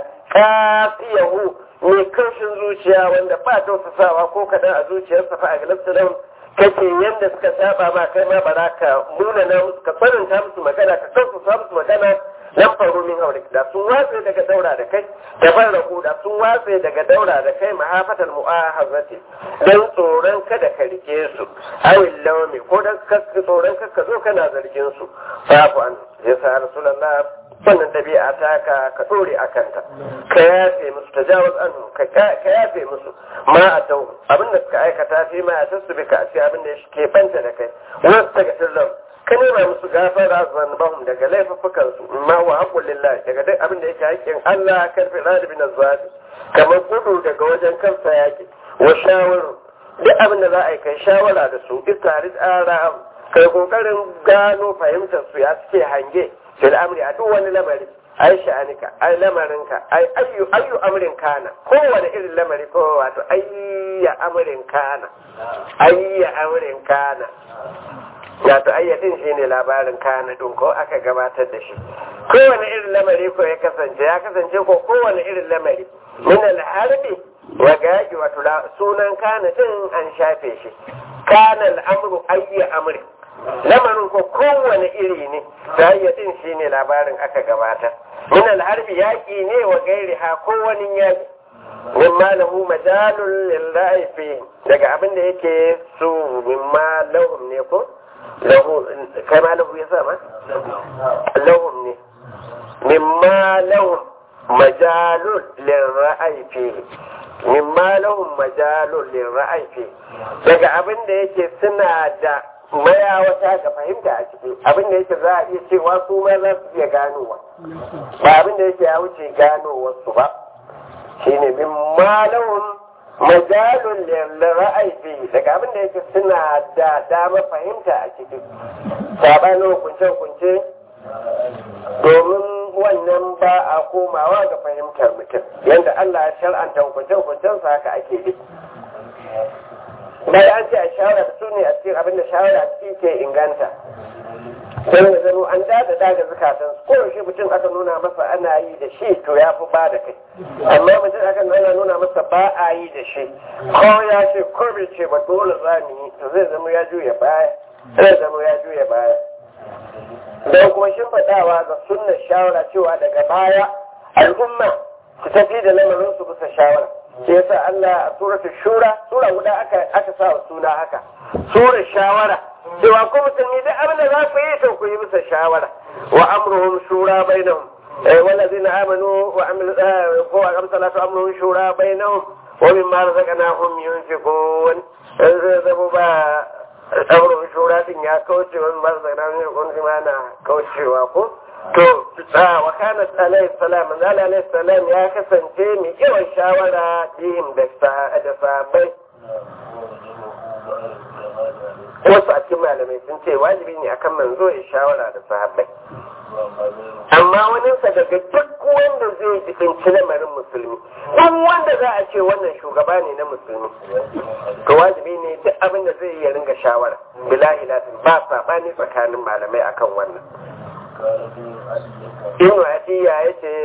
kafiyahu mai kaushin zuciya wanda ba tausasawa ko kaɗan a zuciyarsa fa a galibta kake yadda suka saba ma kai ma bara ka nuna na musu ka faranta musu magana ka tausasa musu magana nan faru min haure da sun watse daga daura da kai da farraku da sun watse daga daura da kai mahafatal mu'ahazati dan tsoron kada ka rike su awil lawmi ko dan tsoron ka zo kana zargin su babu an yasa rasulullah wannan dabi'a ta ka dore akanta ka yafe musu tajawuz an ka yafe musu ma atau abinda suka aikata fi ma tasbika a abin da yake banta da kai wasu daga sirrin ka nema musu gafara zanbahum daga laifukan su ma wa haqqul lillahi daga duk abin da yake haƙƙin Allah karfi radi bin azzabi kamar gudu daga wajen kansa yake wa shawaru duk abin da za a yi kai shawara da su istarid ara kai kokarin gano fahimtar su ya suke hange fil amri a duk wani lamari ai sha'anika ai lamarinka ai ayyu amrin kana kowane irin lamari ko wato ayya amrin kana wato ayyatin shine labarin kana din ko aka gabatar da shi kowane irin lamari ko ya kasance ko kowane irin lamari min al-harbi wa gaji wato sunan kana din an shafe shi kana al-amru ayya amrin lamarin ko kowane iri ne sayyatin shi ne labarin aka gabata min alharbi yaƙi ne wa gairi ha kowane yaƙi mimma lahu majalun lillahi fi daga abin da yake su mimma lahum ne ko lahu kai ma lahu yasa ma lahum ne mimma lahum majalun lirra'yi fi mimma lahum majalun lirra'yi fi daga abin da yake suna da mayawata ga fahimta a ciki abin da yake za a iya cewa su ma za su iya ganowa ba abin da yake ya wuce ganowarsu ba shine min malahun majalun lirra'ayi daga abin da yake suna da dama fahimta a ciki sabanin hukunce-hukunce domin wannan ba a komawa ga fahimtar mutum yadda Allah ya shar'anta hukunce-hukuncensa haka ake bi bayan an ce a shawara da su ne a cikin abinda shawara a ciki ke inganta don da zano an daga zukatan su koyaushe mutum aka nuna masa ana yi da shi to ya fi ba da kai amma mutum aka nuna masa ba a yi da shi ko ya ce ko bai ce ba dole za mu yi to zai zama ya juya baya don kuma shimfiɗawa ga sunnar shawara cewa daga baya al'umma su tafi da lamarin su bisa shawara sai yasa Allah a suratul shura sura guda aka sa wa suna haka sura shawara cewa ko musulmi duk abin da za ku yi to ku yi bisa shawara wa amruhum shura bainahum والذين آمنوا وعملوا الصلاة أمرهم شورى بينهم ومما رزقناهم ينفقون أمرهم شورى يا كوتش ومما رزقناهم ينفقون بمعنى كوتش وقو wa kana alayhi salam manzala alayhi salam ya kasance mai yawan shawara bihim da sahabbai wasu a cikin malamai sun ce wajibi ne akan manzo ya shawara da sahabbai amma waninsa daga duk wanda zai jikinci lamarin musulmi duk wanda za a ce wannan shugaba ne na musulmi to wajibi ne duk abin da zai yi ya ringa shawara bila ilatin ba sabani tsakanin malamai akan wannan. Ibn Atiyya ya ce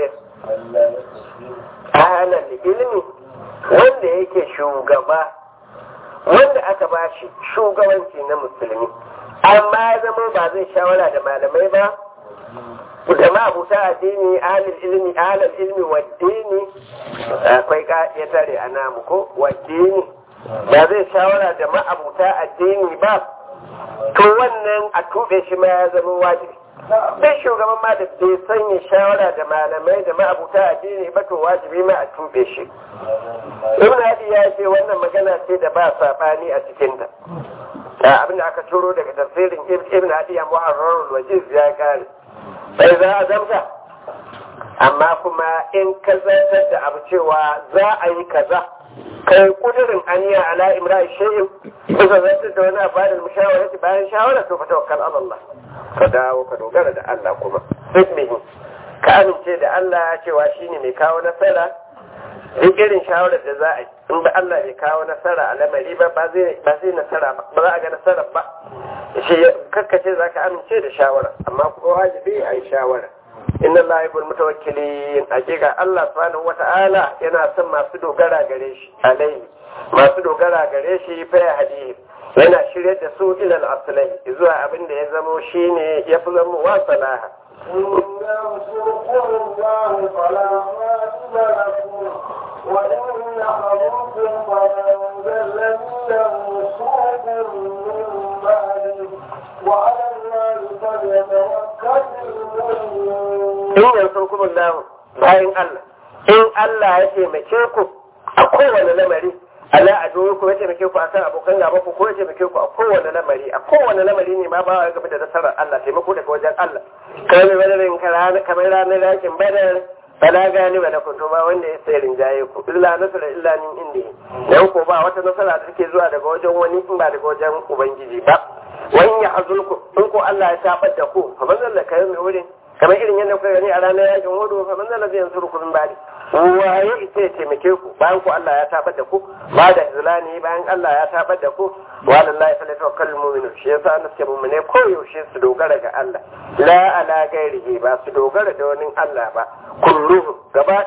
ahalar ilimi wanda yake shugaba wanda aka ba shi shugabanci na musulmi amma ya zama ba zai shawara da malamai ba da ma'abuta addini ahlul ilmi wa dini akwai ya tare a namu ko wa dini ba zai shawara da ma'abuta addini ba to wannan a tuɓe shi ma ya zama wajibi duk shugaban ma da bai sanya shawara da malamai da ma'abuta addini ba to wajibi ma a tuɓe shi. Ibn Hadi ya ce wannan magana ce da ba saɓani a cikinta. Abin da aka turo daga tafsirin Ibn Hadi a Muharrarul Wajiz ya kare. Sai za a zamta. Amma kuma in ka zartar da abu cewa za a yi kaza kai kudirin aniya ala imra'i shay'in kuka zartar da wani abu da mushawarati bayan shawara to fa tawakkal ala Allah. Ka dawo ka dogara da Allah kuma hikmihi ka amince da Allah cewa shine mai kawo nasara duk irin shawarar da za a yi in ba Allah bai kawo nasara a lamari ba zai nasara ba za a ga nasara ba shi kakkace za ka amince da shawara amma kuma wajibi a yi shawara inna Allah yuhibbul mutawakkilin hakika Allah subhanahu wata'ala yana son masu dogara gare shi alaihi masu dogara gare shi fa ya hadihi yana shirye da su ilal asalai zuwa abin da ya zamo shine ya fi zama wa salaha in yansurkum Allah bayan Allah in Allah ya taimake ku a kowane lamari Allah a doyo ku ya taimake ku akan abokan gaba ku ko ya taimake ku a kowane lamari ne ma ba ya gaba da nasarar Allah taimako daga wajen Allah kamar badarin kamar ranar yakin badar bala gani ba da kunto ba wanda ya sai rinjaye ku illa nasara illa min indi dan ko ba wata nasara da take zuwa daga wajen wani in ba daga wajen ubangiji ba wani ya hazulku in ko Allah ya tabar da ku fa manzal da kai mai wurin kamar irin yadda kuka gani a ranar yakin hudu fa manzal zai yansuru ku min bari waye ita ya taimake ku bayan ku Allah ya tabar da ku ba da zulani bayan Allah ya tabar da ku wallahi fa tawakkalul mu'minun shi yasa an suke mu'mine ko yaushe su dogara ga Allah la ala gairihi ba su dogara da wani Allah ba kulluhum gaba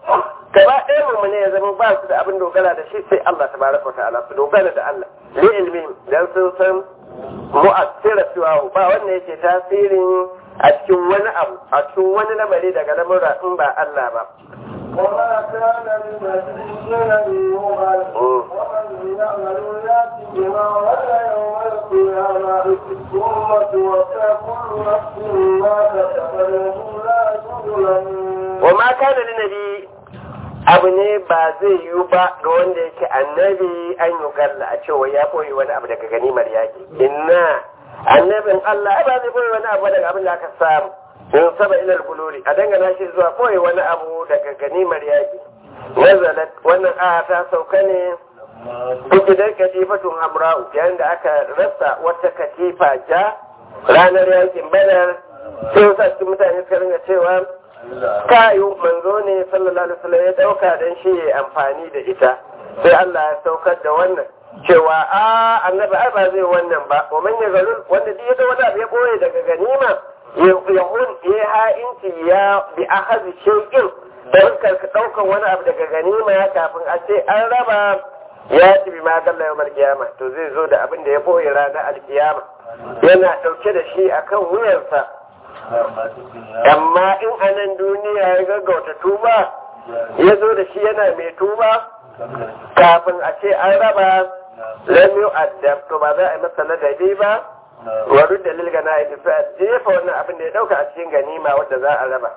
ɗayan mu'mine ya zama ba su da abin dogara da shi sai Allah tabaraka wa ta'ala su dogara da Allah li ilmin dan sun san mu'assira cewa ba wanda yake tasirin a cikin wani abu a cikin wani lamari daga lamura in ba Allah ba وما كان لنبي أن يغل ومن يعمل يأتي بما غل يوم القيامة ثم توفى كل نفس ما كسبت لا تظلمون وما كان لنبي abu ne ba zai yiwu ba ga wanda yake annabi an yi galla a cewa ya koyi wani abu daga ganimar yaki inna annabin Allah ba zai koyi wani abu daga abin da aka samu in saba ilal buluri a dangana shi zuwa koyi wani abu daga ganimar yaki nazalat wannan aya ta sauka ne kujidar katifatun hamra'u yayin da aka rasa wata katifa ja ranar yakin badar sai wasu mutane suka ringa cewa kayu manzo ne sallallahu alaihi wasallam ya dauka dan shi ya amfani da ita sai Allah ya saukar da wannan cewa annabi ai ba zai wannan ba wa man yazalul wanda duk ya wanda ya boye daga ganima yahun ya ha'inci ya bi akhadhi shay'in dan ka daukan wani abu daga ganima kafin a ce an raba ya ci bi ma galla yawmal qiyama to zai zo da abin da ya boye ranar alkiyama yana dauke da shi akan wuyarsa amma in anan duniya ya gaggauta tuba ya zo da shi yana mai tuba kafin a ce an raba lam yu'addab to ba za a yi masa ladabi ba wa rudda lil ganaim fa jefa wannan abin da ya dauka a cikin ganima wanda za a raba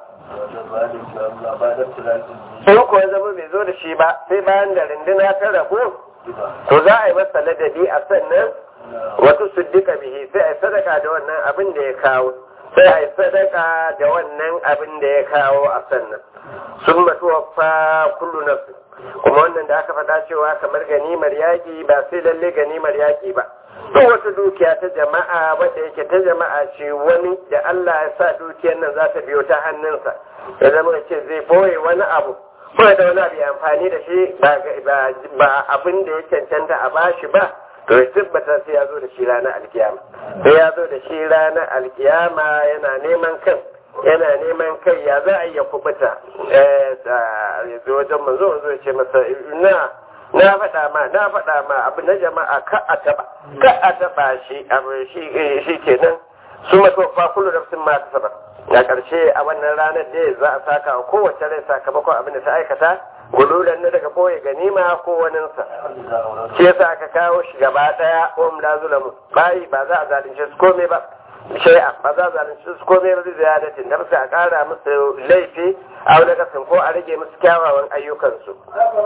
in ko ya zama bai zo da shi ba sai bayan da rinduna ta rabu to za a yi masa ladabi a sannan wato suddika bihi sai a yi sadaka da wannan abin da ya kawo sai a yi sadaka da wannan abin da ya kawo a sannan sun matuwa fa kullu nafsi kuma wannan da aka faɗa cewa kamar ganimar yaƙi ba sai lalle ganimar yaƙi ba duk wata dukiya ta jama'a wadda yake ta jama'a ce wani da Allah ya sa dukiyar nan za ta biyo ta hannunsa ya zama ce zai boye wani abu ko da wani abu ya amfani da shi ba abin da ya cancanta a bashi ba to ya tabbata sai ya zo da shi ranar alkiyama sai ya zo da shi ranar alkiyama yana neman kai ya za a iya kubuta ya zo wajen manzo ya ce masa na faɗa ma abu na jama'a ka a taɓa shi abu shi kenan su mato fa kullu nafsin ma ta saba na ƙarshe a wannan ranar da za a saka wa kowace rai sakamakon abin da ta aikata gululan na daga boye ganima ko waninsa shi yasa aka kawo shi gaba daya la zulamu bai ba za a zalunce su komai ba shay'a ba za a zalunce su komai ba zai ziyadatin da sai a kara musu laifi a wani kasan ko a rage musu kyawawan ayyukansu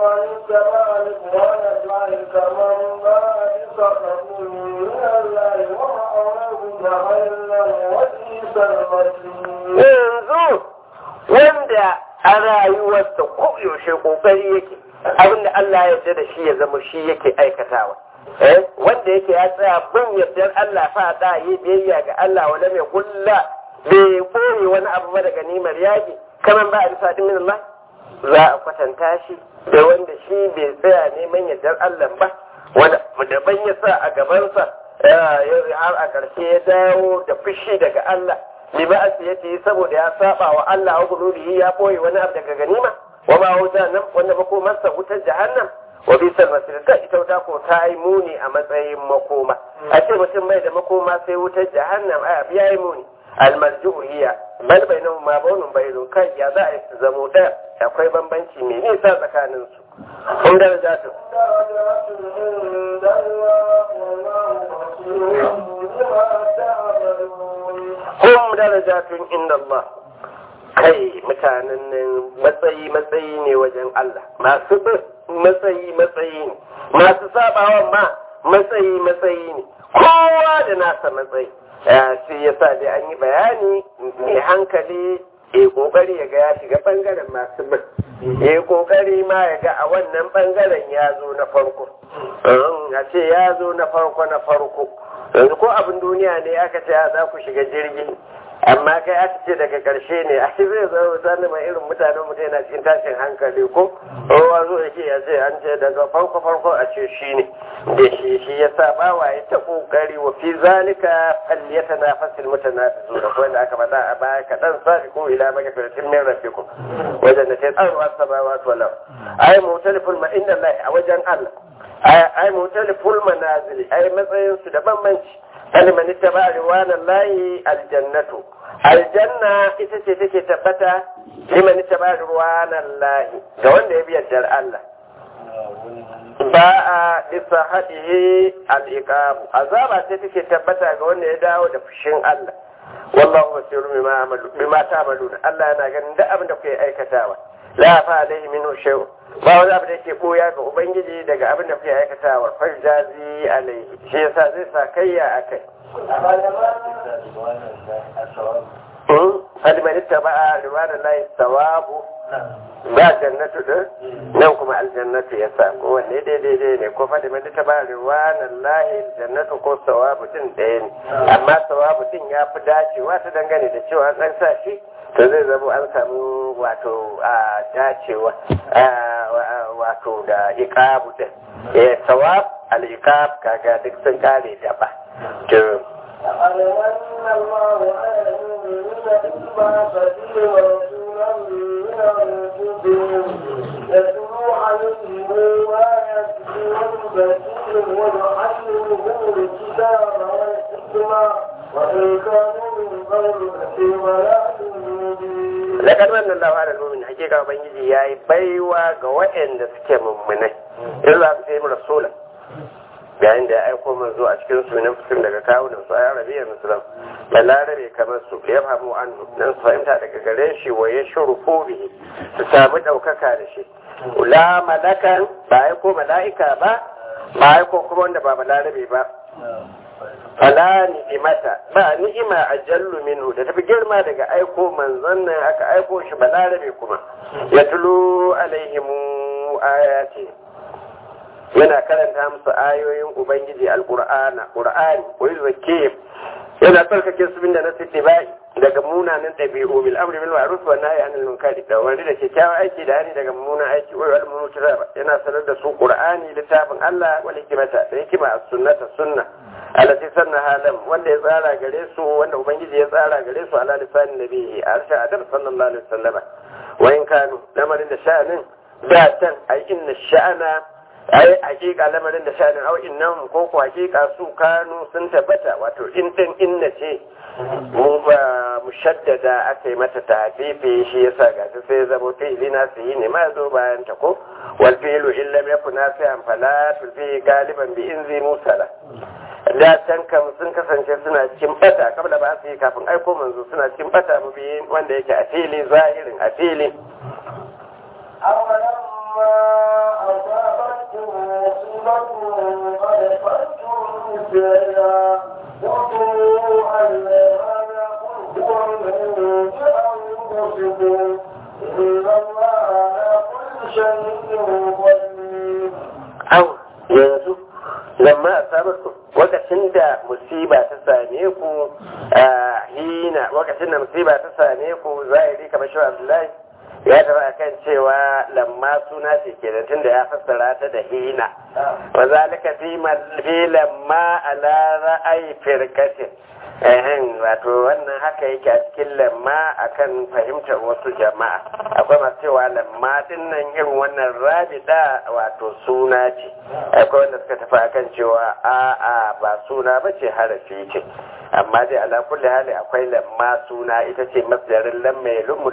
yanzu wanda a rayuwarsa koyaushe kokari yake abinda Allah ya yarda da shi ya zama shi yake aikatawa wanda yake ya tsaya bin yardar Allah fa da yi biyayya ga Allah wanda mai kulla bai koyi wani abu ba daga nimar yaki kaman ba a bisa min Allah za a kwatanta shi da wanda shi bai tsaya neman yardar Allah ba wanda daban ya sa a gabansa har a ƙarshe ya dawo da fushi daga Allah liba'asi yace saboda ya saba wa Allah wa gululihi ya boye wani abu daga ganima wa ba wuta nan wanda makomarsa wutar jahannam wa bisal masir ta ita wuta ko ta yi muni a matsayin makoma a ce mutum mai da makoma sai wutar jahannam a biya yi muni almarju'u hiya bal bainahum ma bawnun bayrun kai ya za a yi su zamo ɗaya akwai bambanci mai nisa tsakanin su kun darajatu hum darajatun inda Allah kai mutanen nan matsayi ne wajen Allah masu matsayi ne masu sabawan ma matsayi ne kowa da nasa matsayi shi yasa dai an yi bayani mai hankali ya kokari ya ga ya shiga bangaren masu bin ya kokari ma ya ga a wannan bangaren ya zo na farko a ce ya zo na farko yanzu ko abin duniya ne aka ce za ku shiga jirgi amma kai aka ce daga karshe ne a shi zai zama sani mai irin mutanen mutum yana cikin tashin hankali ko ruwa zo yake ya ce an ce daga farko a ce shi ne da shi ya sa bawa ya ta kokari wa fi zalika falliyata na fasil mutanafisu da kuma da aka faɗa a baya kaɗan sabi ko ila magafiratin min rabbikum wajen da ta tsarwa samawa to lau ai mutaliful ma inda Allah a wajen Allah ai mutaliful manazili ai matsayin su da bambanci kalmar ta ba riwanan layi aljannatu aljanna ita ce take tabbata liman ta ba riwanan layi ga wanda ya biyar dar Allah ba a isa haɗihe al'iƙamu azaba ce take tabbata ga wanda ya dawo da fushin Allah wallahu basiru bima ta'maluna Allah yana ganin duk abin da kuke aikatawa la fa alaihi minhu shay'un ba wani abu da yake koya ga ubangiji daga abin da kuke aikatawa farjazi alaihi shi yasa zai sa kayya akai aliman ittaba'a ridwanan lahi thawabu ba jannatu din nan kuma aljannatu yasa ko wanne daidai ne ko faliman ittaba'a ridwanan lahi jannatu ko thawabu din ɗaya ne amma thawabu din ya fi dacewa ta dangane da cewa an sa shi to zai zama an samu wato a dacewa wato da iqabu din thawab al-iqab kaga duk sun kare da ba to أَلَمَنَّ اللَّهُ عَلَى الْمُؤْمِنِينَ إِذْ بَعَثَ فِيهِمْ رَسُولًا مِّنْ أَنفُسِهِمْ يَتْلُو عَلَيْهِمْ آيَاتِهِ وَيُزَكِّيهِمْ وَيُعَلِّمُهُمُ الْكِتَابَ وَالْحِكْمَةَ وَإِن كَانُوا مِن قَبْلُ لَفِي ضَلَالٍ مُّبِينٍ لقد من الله على المؤمن حقيقة ubangiji yayi baiwa ga waɗanda suke mummunai in za su yi rasula yayin da ya aiko manzo a cikin sunan fitin daga kawunan su a arabiyyar musulun da larabe kamar su ya famu an nan su fahimta daga gare shi wa ya shuru bihi su samu ɗaukaka da shi la malakan ba aiko mala'ika ba aiko kuma wanda ba larabe ba fala ni'imata ba ni'ima a jallu minhu da tafi girma daga aiko manzon nan aka aiko shi balarabe kuma ya tulu alaihimu ayati yana karanta musu ayoyin ubangiji alqur'ani wa yuzakki yana tsarkake su bin da na sittibai daga munanan ɗabi'u bil amri bil ma'ruf wa nahyi anil munkar da wani da kyakkyawan aiki da hani daga mummunan aiki wa al munkar yana sanar da su qur'ani littafin Allah wal hikmata da hikima as-sunnata sunna allati sannaha lam wanda ya tsara gare su wanda ubangiji ya tsara gare su ala lisanin nabihi arsha adam sallallahu alaihi wasallam wa in kanu lamarin da sha'anin da tan ai inna sha'ana ai hakika lamarin da shanin au innahum ko ko hakika su kanu sun tabbata wato in din inna ce mu ba mushaddada aka yi mata tafifi shi yasa ga sai zama fi'ili na su yi ne ma zo bayan ta ko wal fi'lu illa yakun nafi'an fala fi galiban bi inzi musala da can kam sun kasance suna cikin bata kabla ba su yi kafin aiko manzo suna cikin bata mubiyin wanda yake a fili zahirin a fili أصابتكم مصيبة قد فرتم مثلها قلتم أن هذا قلتم من أنفسكم إن الله على كل شيء قدير. أو ينزل لما أصابتكم lokacin da musiba ta same ku lokacin da musiba ta same ku zahiri kamar shi Abdullahi ya taba akan cewa lamma suna ce ke da tunda ya fassara ta da hina wa zalika fi lamma ala ra'ayi firqatin wato wannan haka yake a cikin lamma akan fahimtar wasu jama'a akwai masu cewa lamma din nan irin wannan rabida wato suna ce akwai wanda suka tafi akan cewa a'a ba suna ba ce harafi ce amma dai ala kulli hali akwai lamma suna ita ce masdarin lamma ya lumu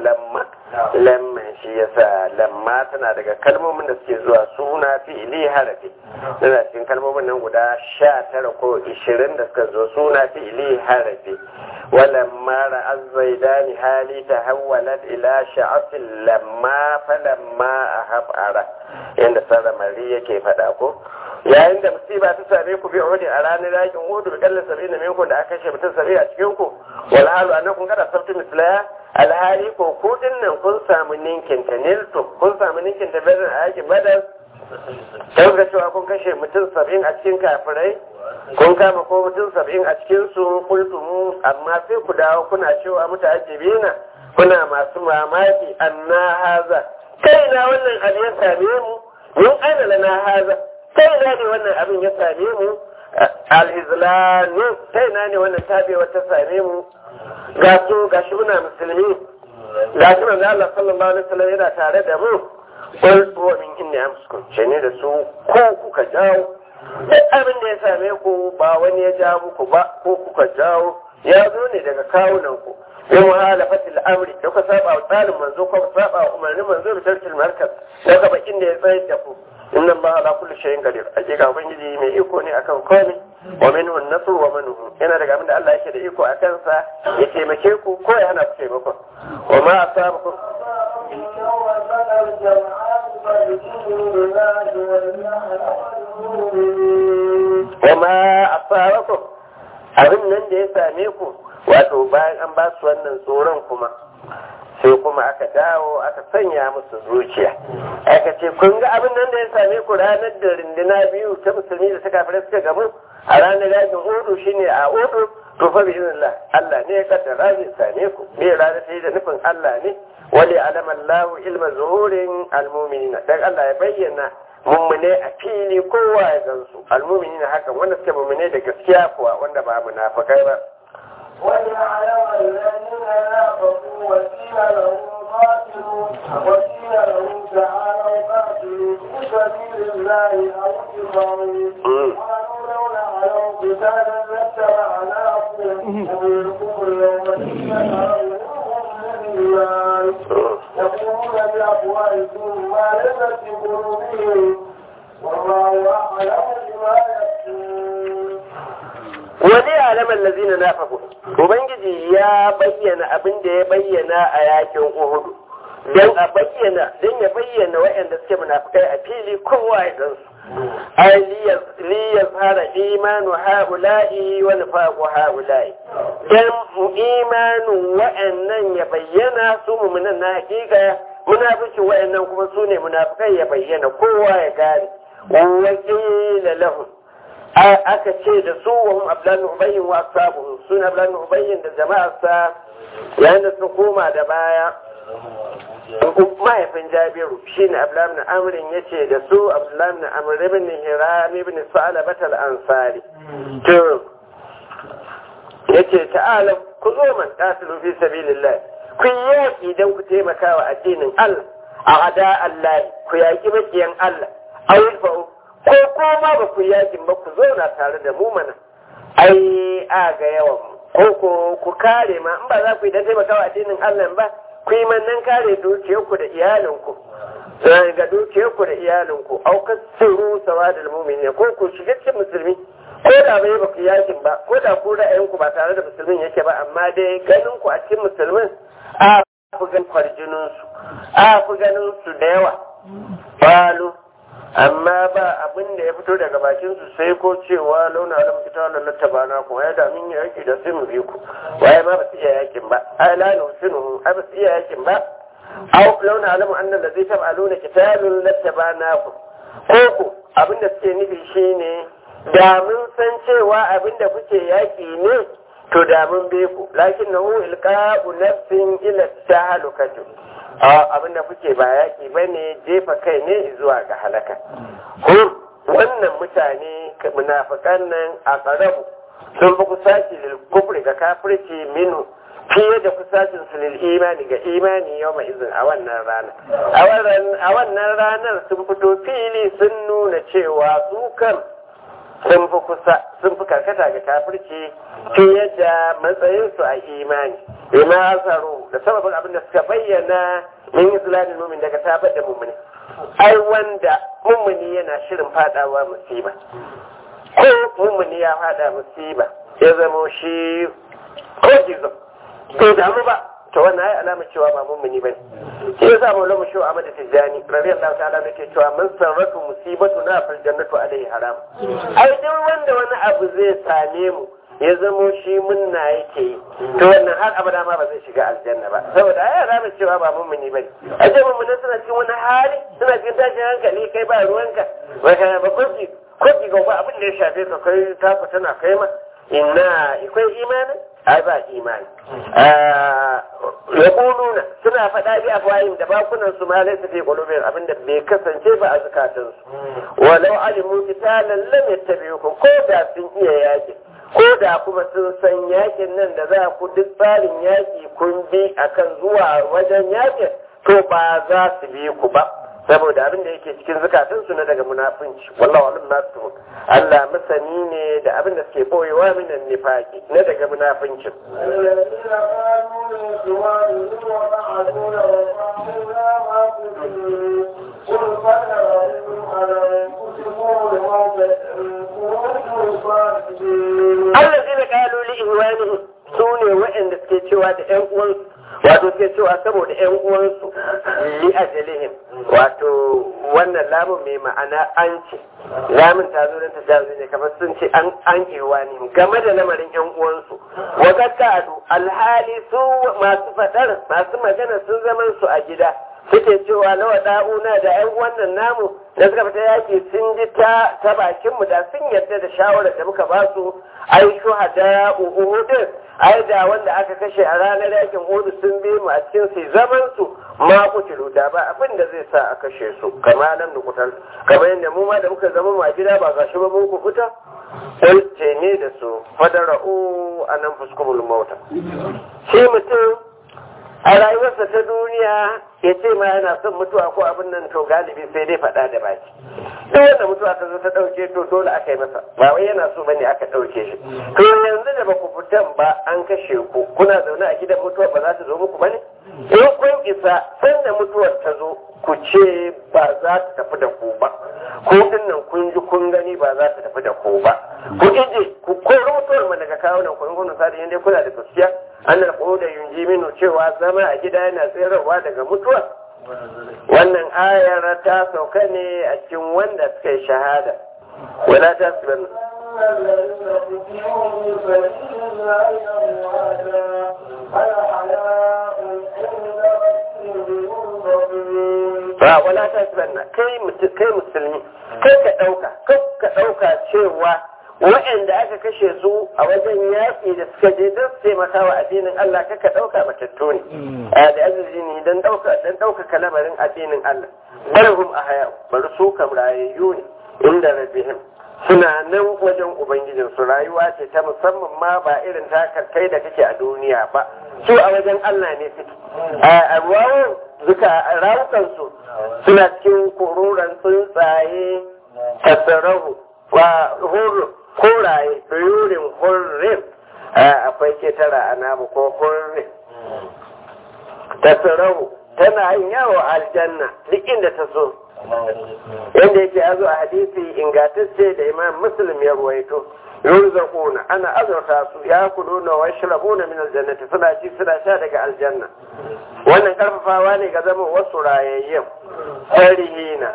lamma shi yasa lamma tana daga kalmomin da suke zuwa suna fi'ili harafi tana cikin kalmomin nan guda 19 ko 20 da suka zo suna fi'ili harafi walamma ra'az zaidani hali tahawwalat ila sha'atil lamma falamma ahbara inda saramari yake fada ko yayin da musiba ta same ku bi uhudi a ranar yakin hudu da kallon 70 minkum da aka kashe mutum 70 a cikin ku wal halu annakum kada sabtu mislaya alhali ko ku dinnan kun samu ninkin ta nilto kun samu ninkin ta bazan a yakin badar sai ga cewa kun kashe mutum 70 a cikin kafirai kun kama ko mutum 70 a cikin su kultumu amma sai ku dawo kuna cewa muta'ajjibina kuna masu mamaki anna haza kai na wannan abin ya same mu mun aina lana haza kai na ne wannan abin ya same mu al-izlani kai na ne wannan tabewa ta same mu ga shi muna musulmi ga shi manzo Allah sallallahu alaihi wasallam yana tare da mu qul wa min inni amsku ce ne da su ko kuka jawo duk abin da ya same ku ba wani ya ja muku ba ko kuka jawo ya zo ne daga kawunan ku bi muhalafatil amri da ku saba wa tsarin manzo ko saba wa umarnin manzo da tarkil markaz daga bakin da ya tsayar da ku inna allaha ala kulli shay'in qadir hakika ubangiji mai iko ne akan komai wa minhu an-nasr wa minhu yana daga abin da Allah yake da iko akan sa ya taimake ku ko ya hana ku taimako wa ma asabakum wa ma asabakum abin nan da ya same ku wato bayan an ba su wannan tsoron kuma sai kuma aka dawo aka sanya musu zuciya aka ce kun ga abin nan da ya same ku ranar da rindina biyu ta musulmi da ta kafirai suka gamu a ranar yakin hudu shine a hudu to fa bi iznillah Allah ne ya kaddara zai same ku me ranar ta yi da nufin Allah ne wali alama Allah ilma zuhurin almu'minina dan Allah ya bayyana mummune a fili kowa ya gansu almu'minina hakan wanda suke mummune da gaskiya kuwa wanda ba munafikai ba وليعلم الذين نافقوا وقيل لهم قاتلوا وقيل لهم تعالوا قاتلوا في سبيل الله أو ادفعوا قالوا لولا علوا قتالا لاتبعناكم ومنكم يومئذ يقولون بأفواههم ما ليس في قلوبهم والله أعلم بما يكتمون wani alamar lazina na fago ubangiji ya bayyana abin da ya bayyana a yakin uhudu don ya bayyana waɗanda suke munafikai a fili kowa ya gansu ai liyar fara imanu haula'i wa nifaqu haula'i dan imanin waɗannan ya bayyana su mu'minan na hakika munafici waɗannan kuma su ne munafikai ya bayyana kowa ya gane wa qila lahum aka ce da su wa hum ablan ubayyin wa ashabuhu sun ablan ubayyin da jama'arsa yayin da su koma da baya mahaifin jabiru shine ablan ibn amrin yace da su ablan ibn amr ibn hiram ibn sa'labat al-ansari to yace ta'ala ku zo man qatilu fi sabilillah ku yaki dan ku taimaka wa addinin Allah a ada Allah ku yaki makiyan Allah ayyuka ma ba ku yakin ba ku zauna tare da mu mana ai a ga yawan ko ku kare ma in ba za ku yi dan taimakawa addinin Allah ba ku yi mannan kare dukiyarku da iyalinku ga dukiyarku da iyalinku au kasiru sawadul mu'minin ko ku shiga cikin musulmi ko da bai ba ku yakin ba ko da ku ra'ayinku ba tare da musulmin yake ba amma dai ganin ku a cikin musulmin a ku gan kwarjinin su a ku ganin su da yawa balu amma ba abin da ya fito daga bakin su sai ko cewa launa alam kita lallata ba na ku ya da min yaki da sai mu bi ku waye ma ba su iya yakin ba ai la nusinu ai ba su iya yakin ba aw launa alam annal ladhi tab'aluna qitalun lattabanakum ko abin da suke nufi shine da mun san cewa abin da kuke yaki ne to da mun bi ku lakinnahu ilqa'u nafsin ila tahalukati abin da kuke ba yaki bane jefa kai ne zuwa ga halaka ko wannan mutane munafikan nan a qarabu sun fi kusaci lil kufri ga kafirci minu fiye da kusacin su lil imani ga imani yau mai izin a wannan rana a wannan ranar sun fito fili sun nuna cewa su kan sun fi karkata ga kafirci fiye da matsayinsu a imani ima asaru da sababin abin da suka bayyana min islamin mumin daga tabar da mummuni ai wanda mummuni yana shirin fadawa musiba ko mummuni ya fada musiba ya zama shi ko gizo bai damu ba to wannan ai alama cewa ba mummuni bane shi yasa maulana shi Ahmad Tijani radiyallahu ta'ala yake cewa man sarratu musibatu na fil jannatu alaihi haram ai duk wanda wani abu zai same mu ya zamo shi munna yake yi to wannan har abada ma ba zai shiga aljanna ba saboda ai alama cewa ba mummuni bane a ce mummuni suna cikin wani hali suna cikin tashin hankali kai ba ruwanka wai kana ba kuki ga ba abin da ya shafe ka kai taku tana kai ma inna akwai imani ai ba imani yaquluna suna faɗa bi afwahim da bakunan su ma laysa fi qulubihim abinda bai kasance ba a zakatun su walau alimu qitalan lam yattabi'ukum ko da sun iya yaki ko da kuma sun san yakin nan da za ku duk tsarin yaki kun bi akan zuwa wajen yakin to ba za su bi ku ba saboda abin da yake cikin zukatansu na daga munafunci wallahu alim nasu Allah masani ne da abin da suke boyewa minan nifaqi na daga munafincin allazina qalu li ihwanihim sune wa'anda suke cewa da ƴan uwansu wato suke cewa saboda ƴan uwansu li ajalihim wato wannan lamun mai ma'ana an ce lamun ta zo don ta jazo ne kamar sun ce an kewa ne game da lamarin ƴan uwansu wa gaddadu alhali su masu fadar masu magana sun zaman su a gida suke cewa nawa da'una da ƴan wannan namu da suka fita yaki sun ji ta bakin mu da sun yarda da shawarar da muka ba su ai shuhada uhudin ai da wanda aka kashe a ranar yakin Uhud sun bi mu a cikin su zaman su ma kutilu da ba abin da zai sa a kashe su kamar nan nukutal kamar yadda mu ma da muka zama mu a gida ba gashi ba mun ku fita sai ce ne da su fadara'u anan fuskumul mauta shi mutum a rayuwarsa ta duniya ya ce ma yana son mutuwa ko abin nan to galibi sai dai faɗa da baki duk wanda mutuwa ta zo ta ɗauke to dole aka yi masa ba wai yana so bane aka ɗauke shi to yanzu da ba ku fitan ba an kashe ku kuna zaune a gidan mutuwa ba za ta zo muku bane in kun isa sanda mutuwar ta zo ku ce ba za ta tafi da ku ba ko dinnan kun ji kun gani ba za ta tafi da ku ba ku ije ku koro mutuwar mu daga kawo nan kun sadi yanda kuna da gaskiya annal quda yunji minu cewa zama a gida yana tsayarwa daga mutuwa wannan ayar ta sauka ne a cikin wanda suka yi shahada wala ta saban ba wala ta saban kai musulmi kai ka dauka cewa wa'anda aka kashe su a wajen yaƙi da suka je don su taimaka wa addinin Allah kaka ɗauka matattu ne da azizi ne don ɗaukaka lamarin addinin Allah barhum a haya bari su kam rayayyu ne inda rabbihim suna nan wajen ubangijin su rayuwa ce ta musamman ma ba irin ta kai da kake a duniya ba su a wajen Allah ne suke a rawukansu suna cikin kururan tsuntsaye tasarahu wa hurru koraye yurin hurrin akwai ketara a namu ko hurrin tasarahu tana yin yawo aljanna duk inda ta so yadda yake yazo a hadisi ingantacce da imam muslim ya ruwaito yurzaquna ana azurta su ya kuluna wa yashrabuna min aljannati suna ci suna sha daga aljanna wannan karfafawa ne ga zaman wasu rayayyen farihina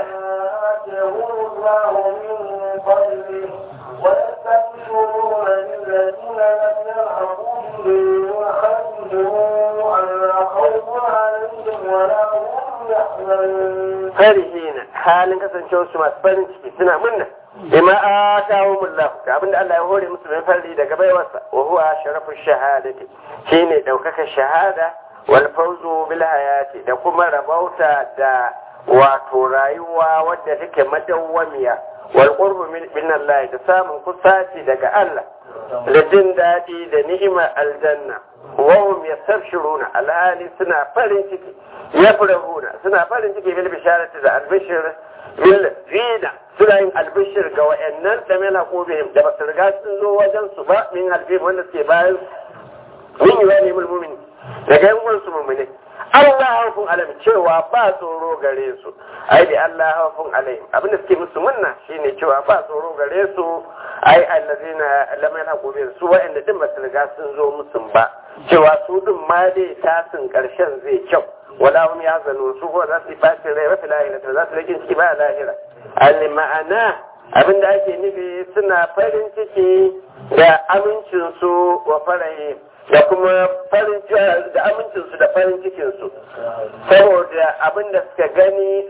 ويستبشرون للذين لم يلحقوا بهم وخرجوا ألا خوف عليهم ولا هم يحزنون farihina halin kasancewa su masu farin ciki suna munna bima atahumullah ga abinda Allah ya hore musu min farli daga baiwarsa wa huwa sharafu shahadati shine daukaka shahada wal fawzu bil hayati da kuma rabauta da wato rayuwa wadda take madawwamiya wal qurbu min Allah da samun kusaci daga Allah da jin dadi da ni'imar aljanna wa hum yastabshiruna alhali suna farin ciki yafrahuna suna farin ciki bil bisharati da albishir bil zina suna yin albishir ga wayannan da mela qubihim da basu riga sun zo wajen su ba min albihim wanda suke bayan min yawani mulmumin daga yan uwansu mu'mini Allah haufun alam cewa ba tsoro gare su ai bi Allah haufun alayhim abinda suke musu munna shine cewa ba tsoro gare su ai allazina lam yalhaqu bi su wa'anda din basu riga sun zo musu ba cewa su din ma dai tasin karshen zai kyau wala hum yazanu su ko za su bashi rai wa lahira za su rikin ciki ba lahira al ma'ana abinda ake nufi suna farin ciki da amincin su wa farahi da kuma farin da amincinsu da farin cikinsu saboda abinda suka gani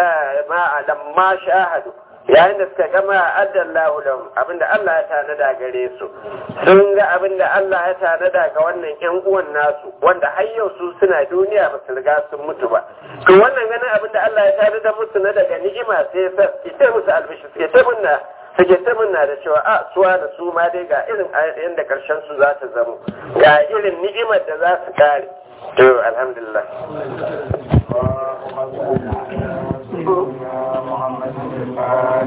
ma shahadu yayin da suka gama addallahu lahum abinda Allah ya tanada gare su sun ga abinda Allah ya tanada ga wannan ƴan uwan nasu wanda har yau su suna duniya ba su riga sun mutu ba to wannan ganin abinda Allah ya tanada musu na daga ni'ima sai ya sa musu albishi suke ta munna da cewa a suwa da su ma dai ga irin yadda karshen su za ta zamo ga irin ni'imar da za su kare to alhamdulillah اللهم صل على سيدنا محمد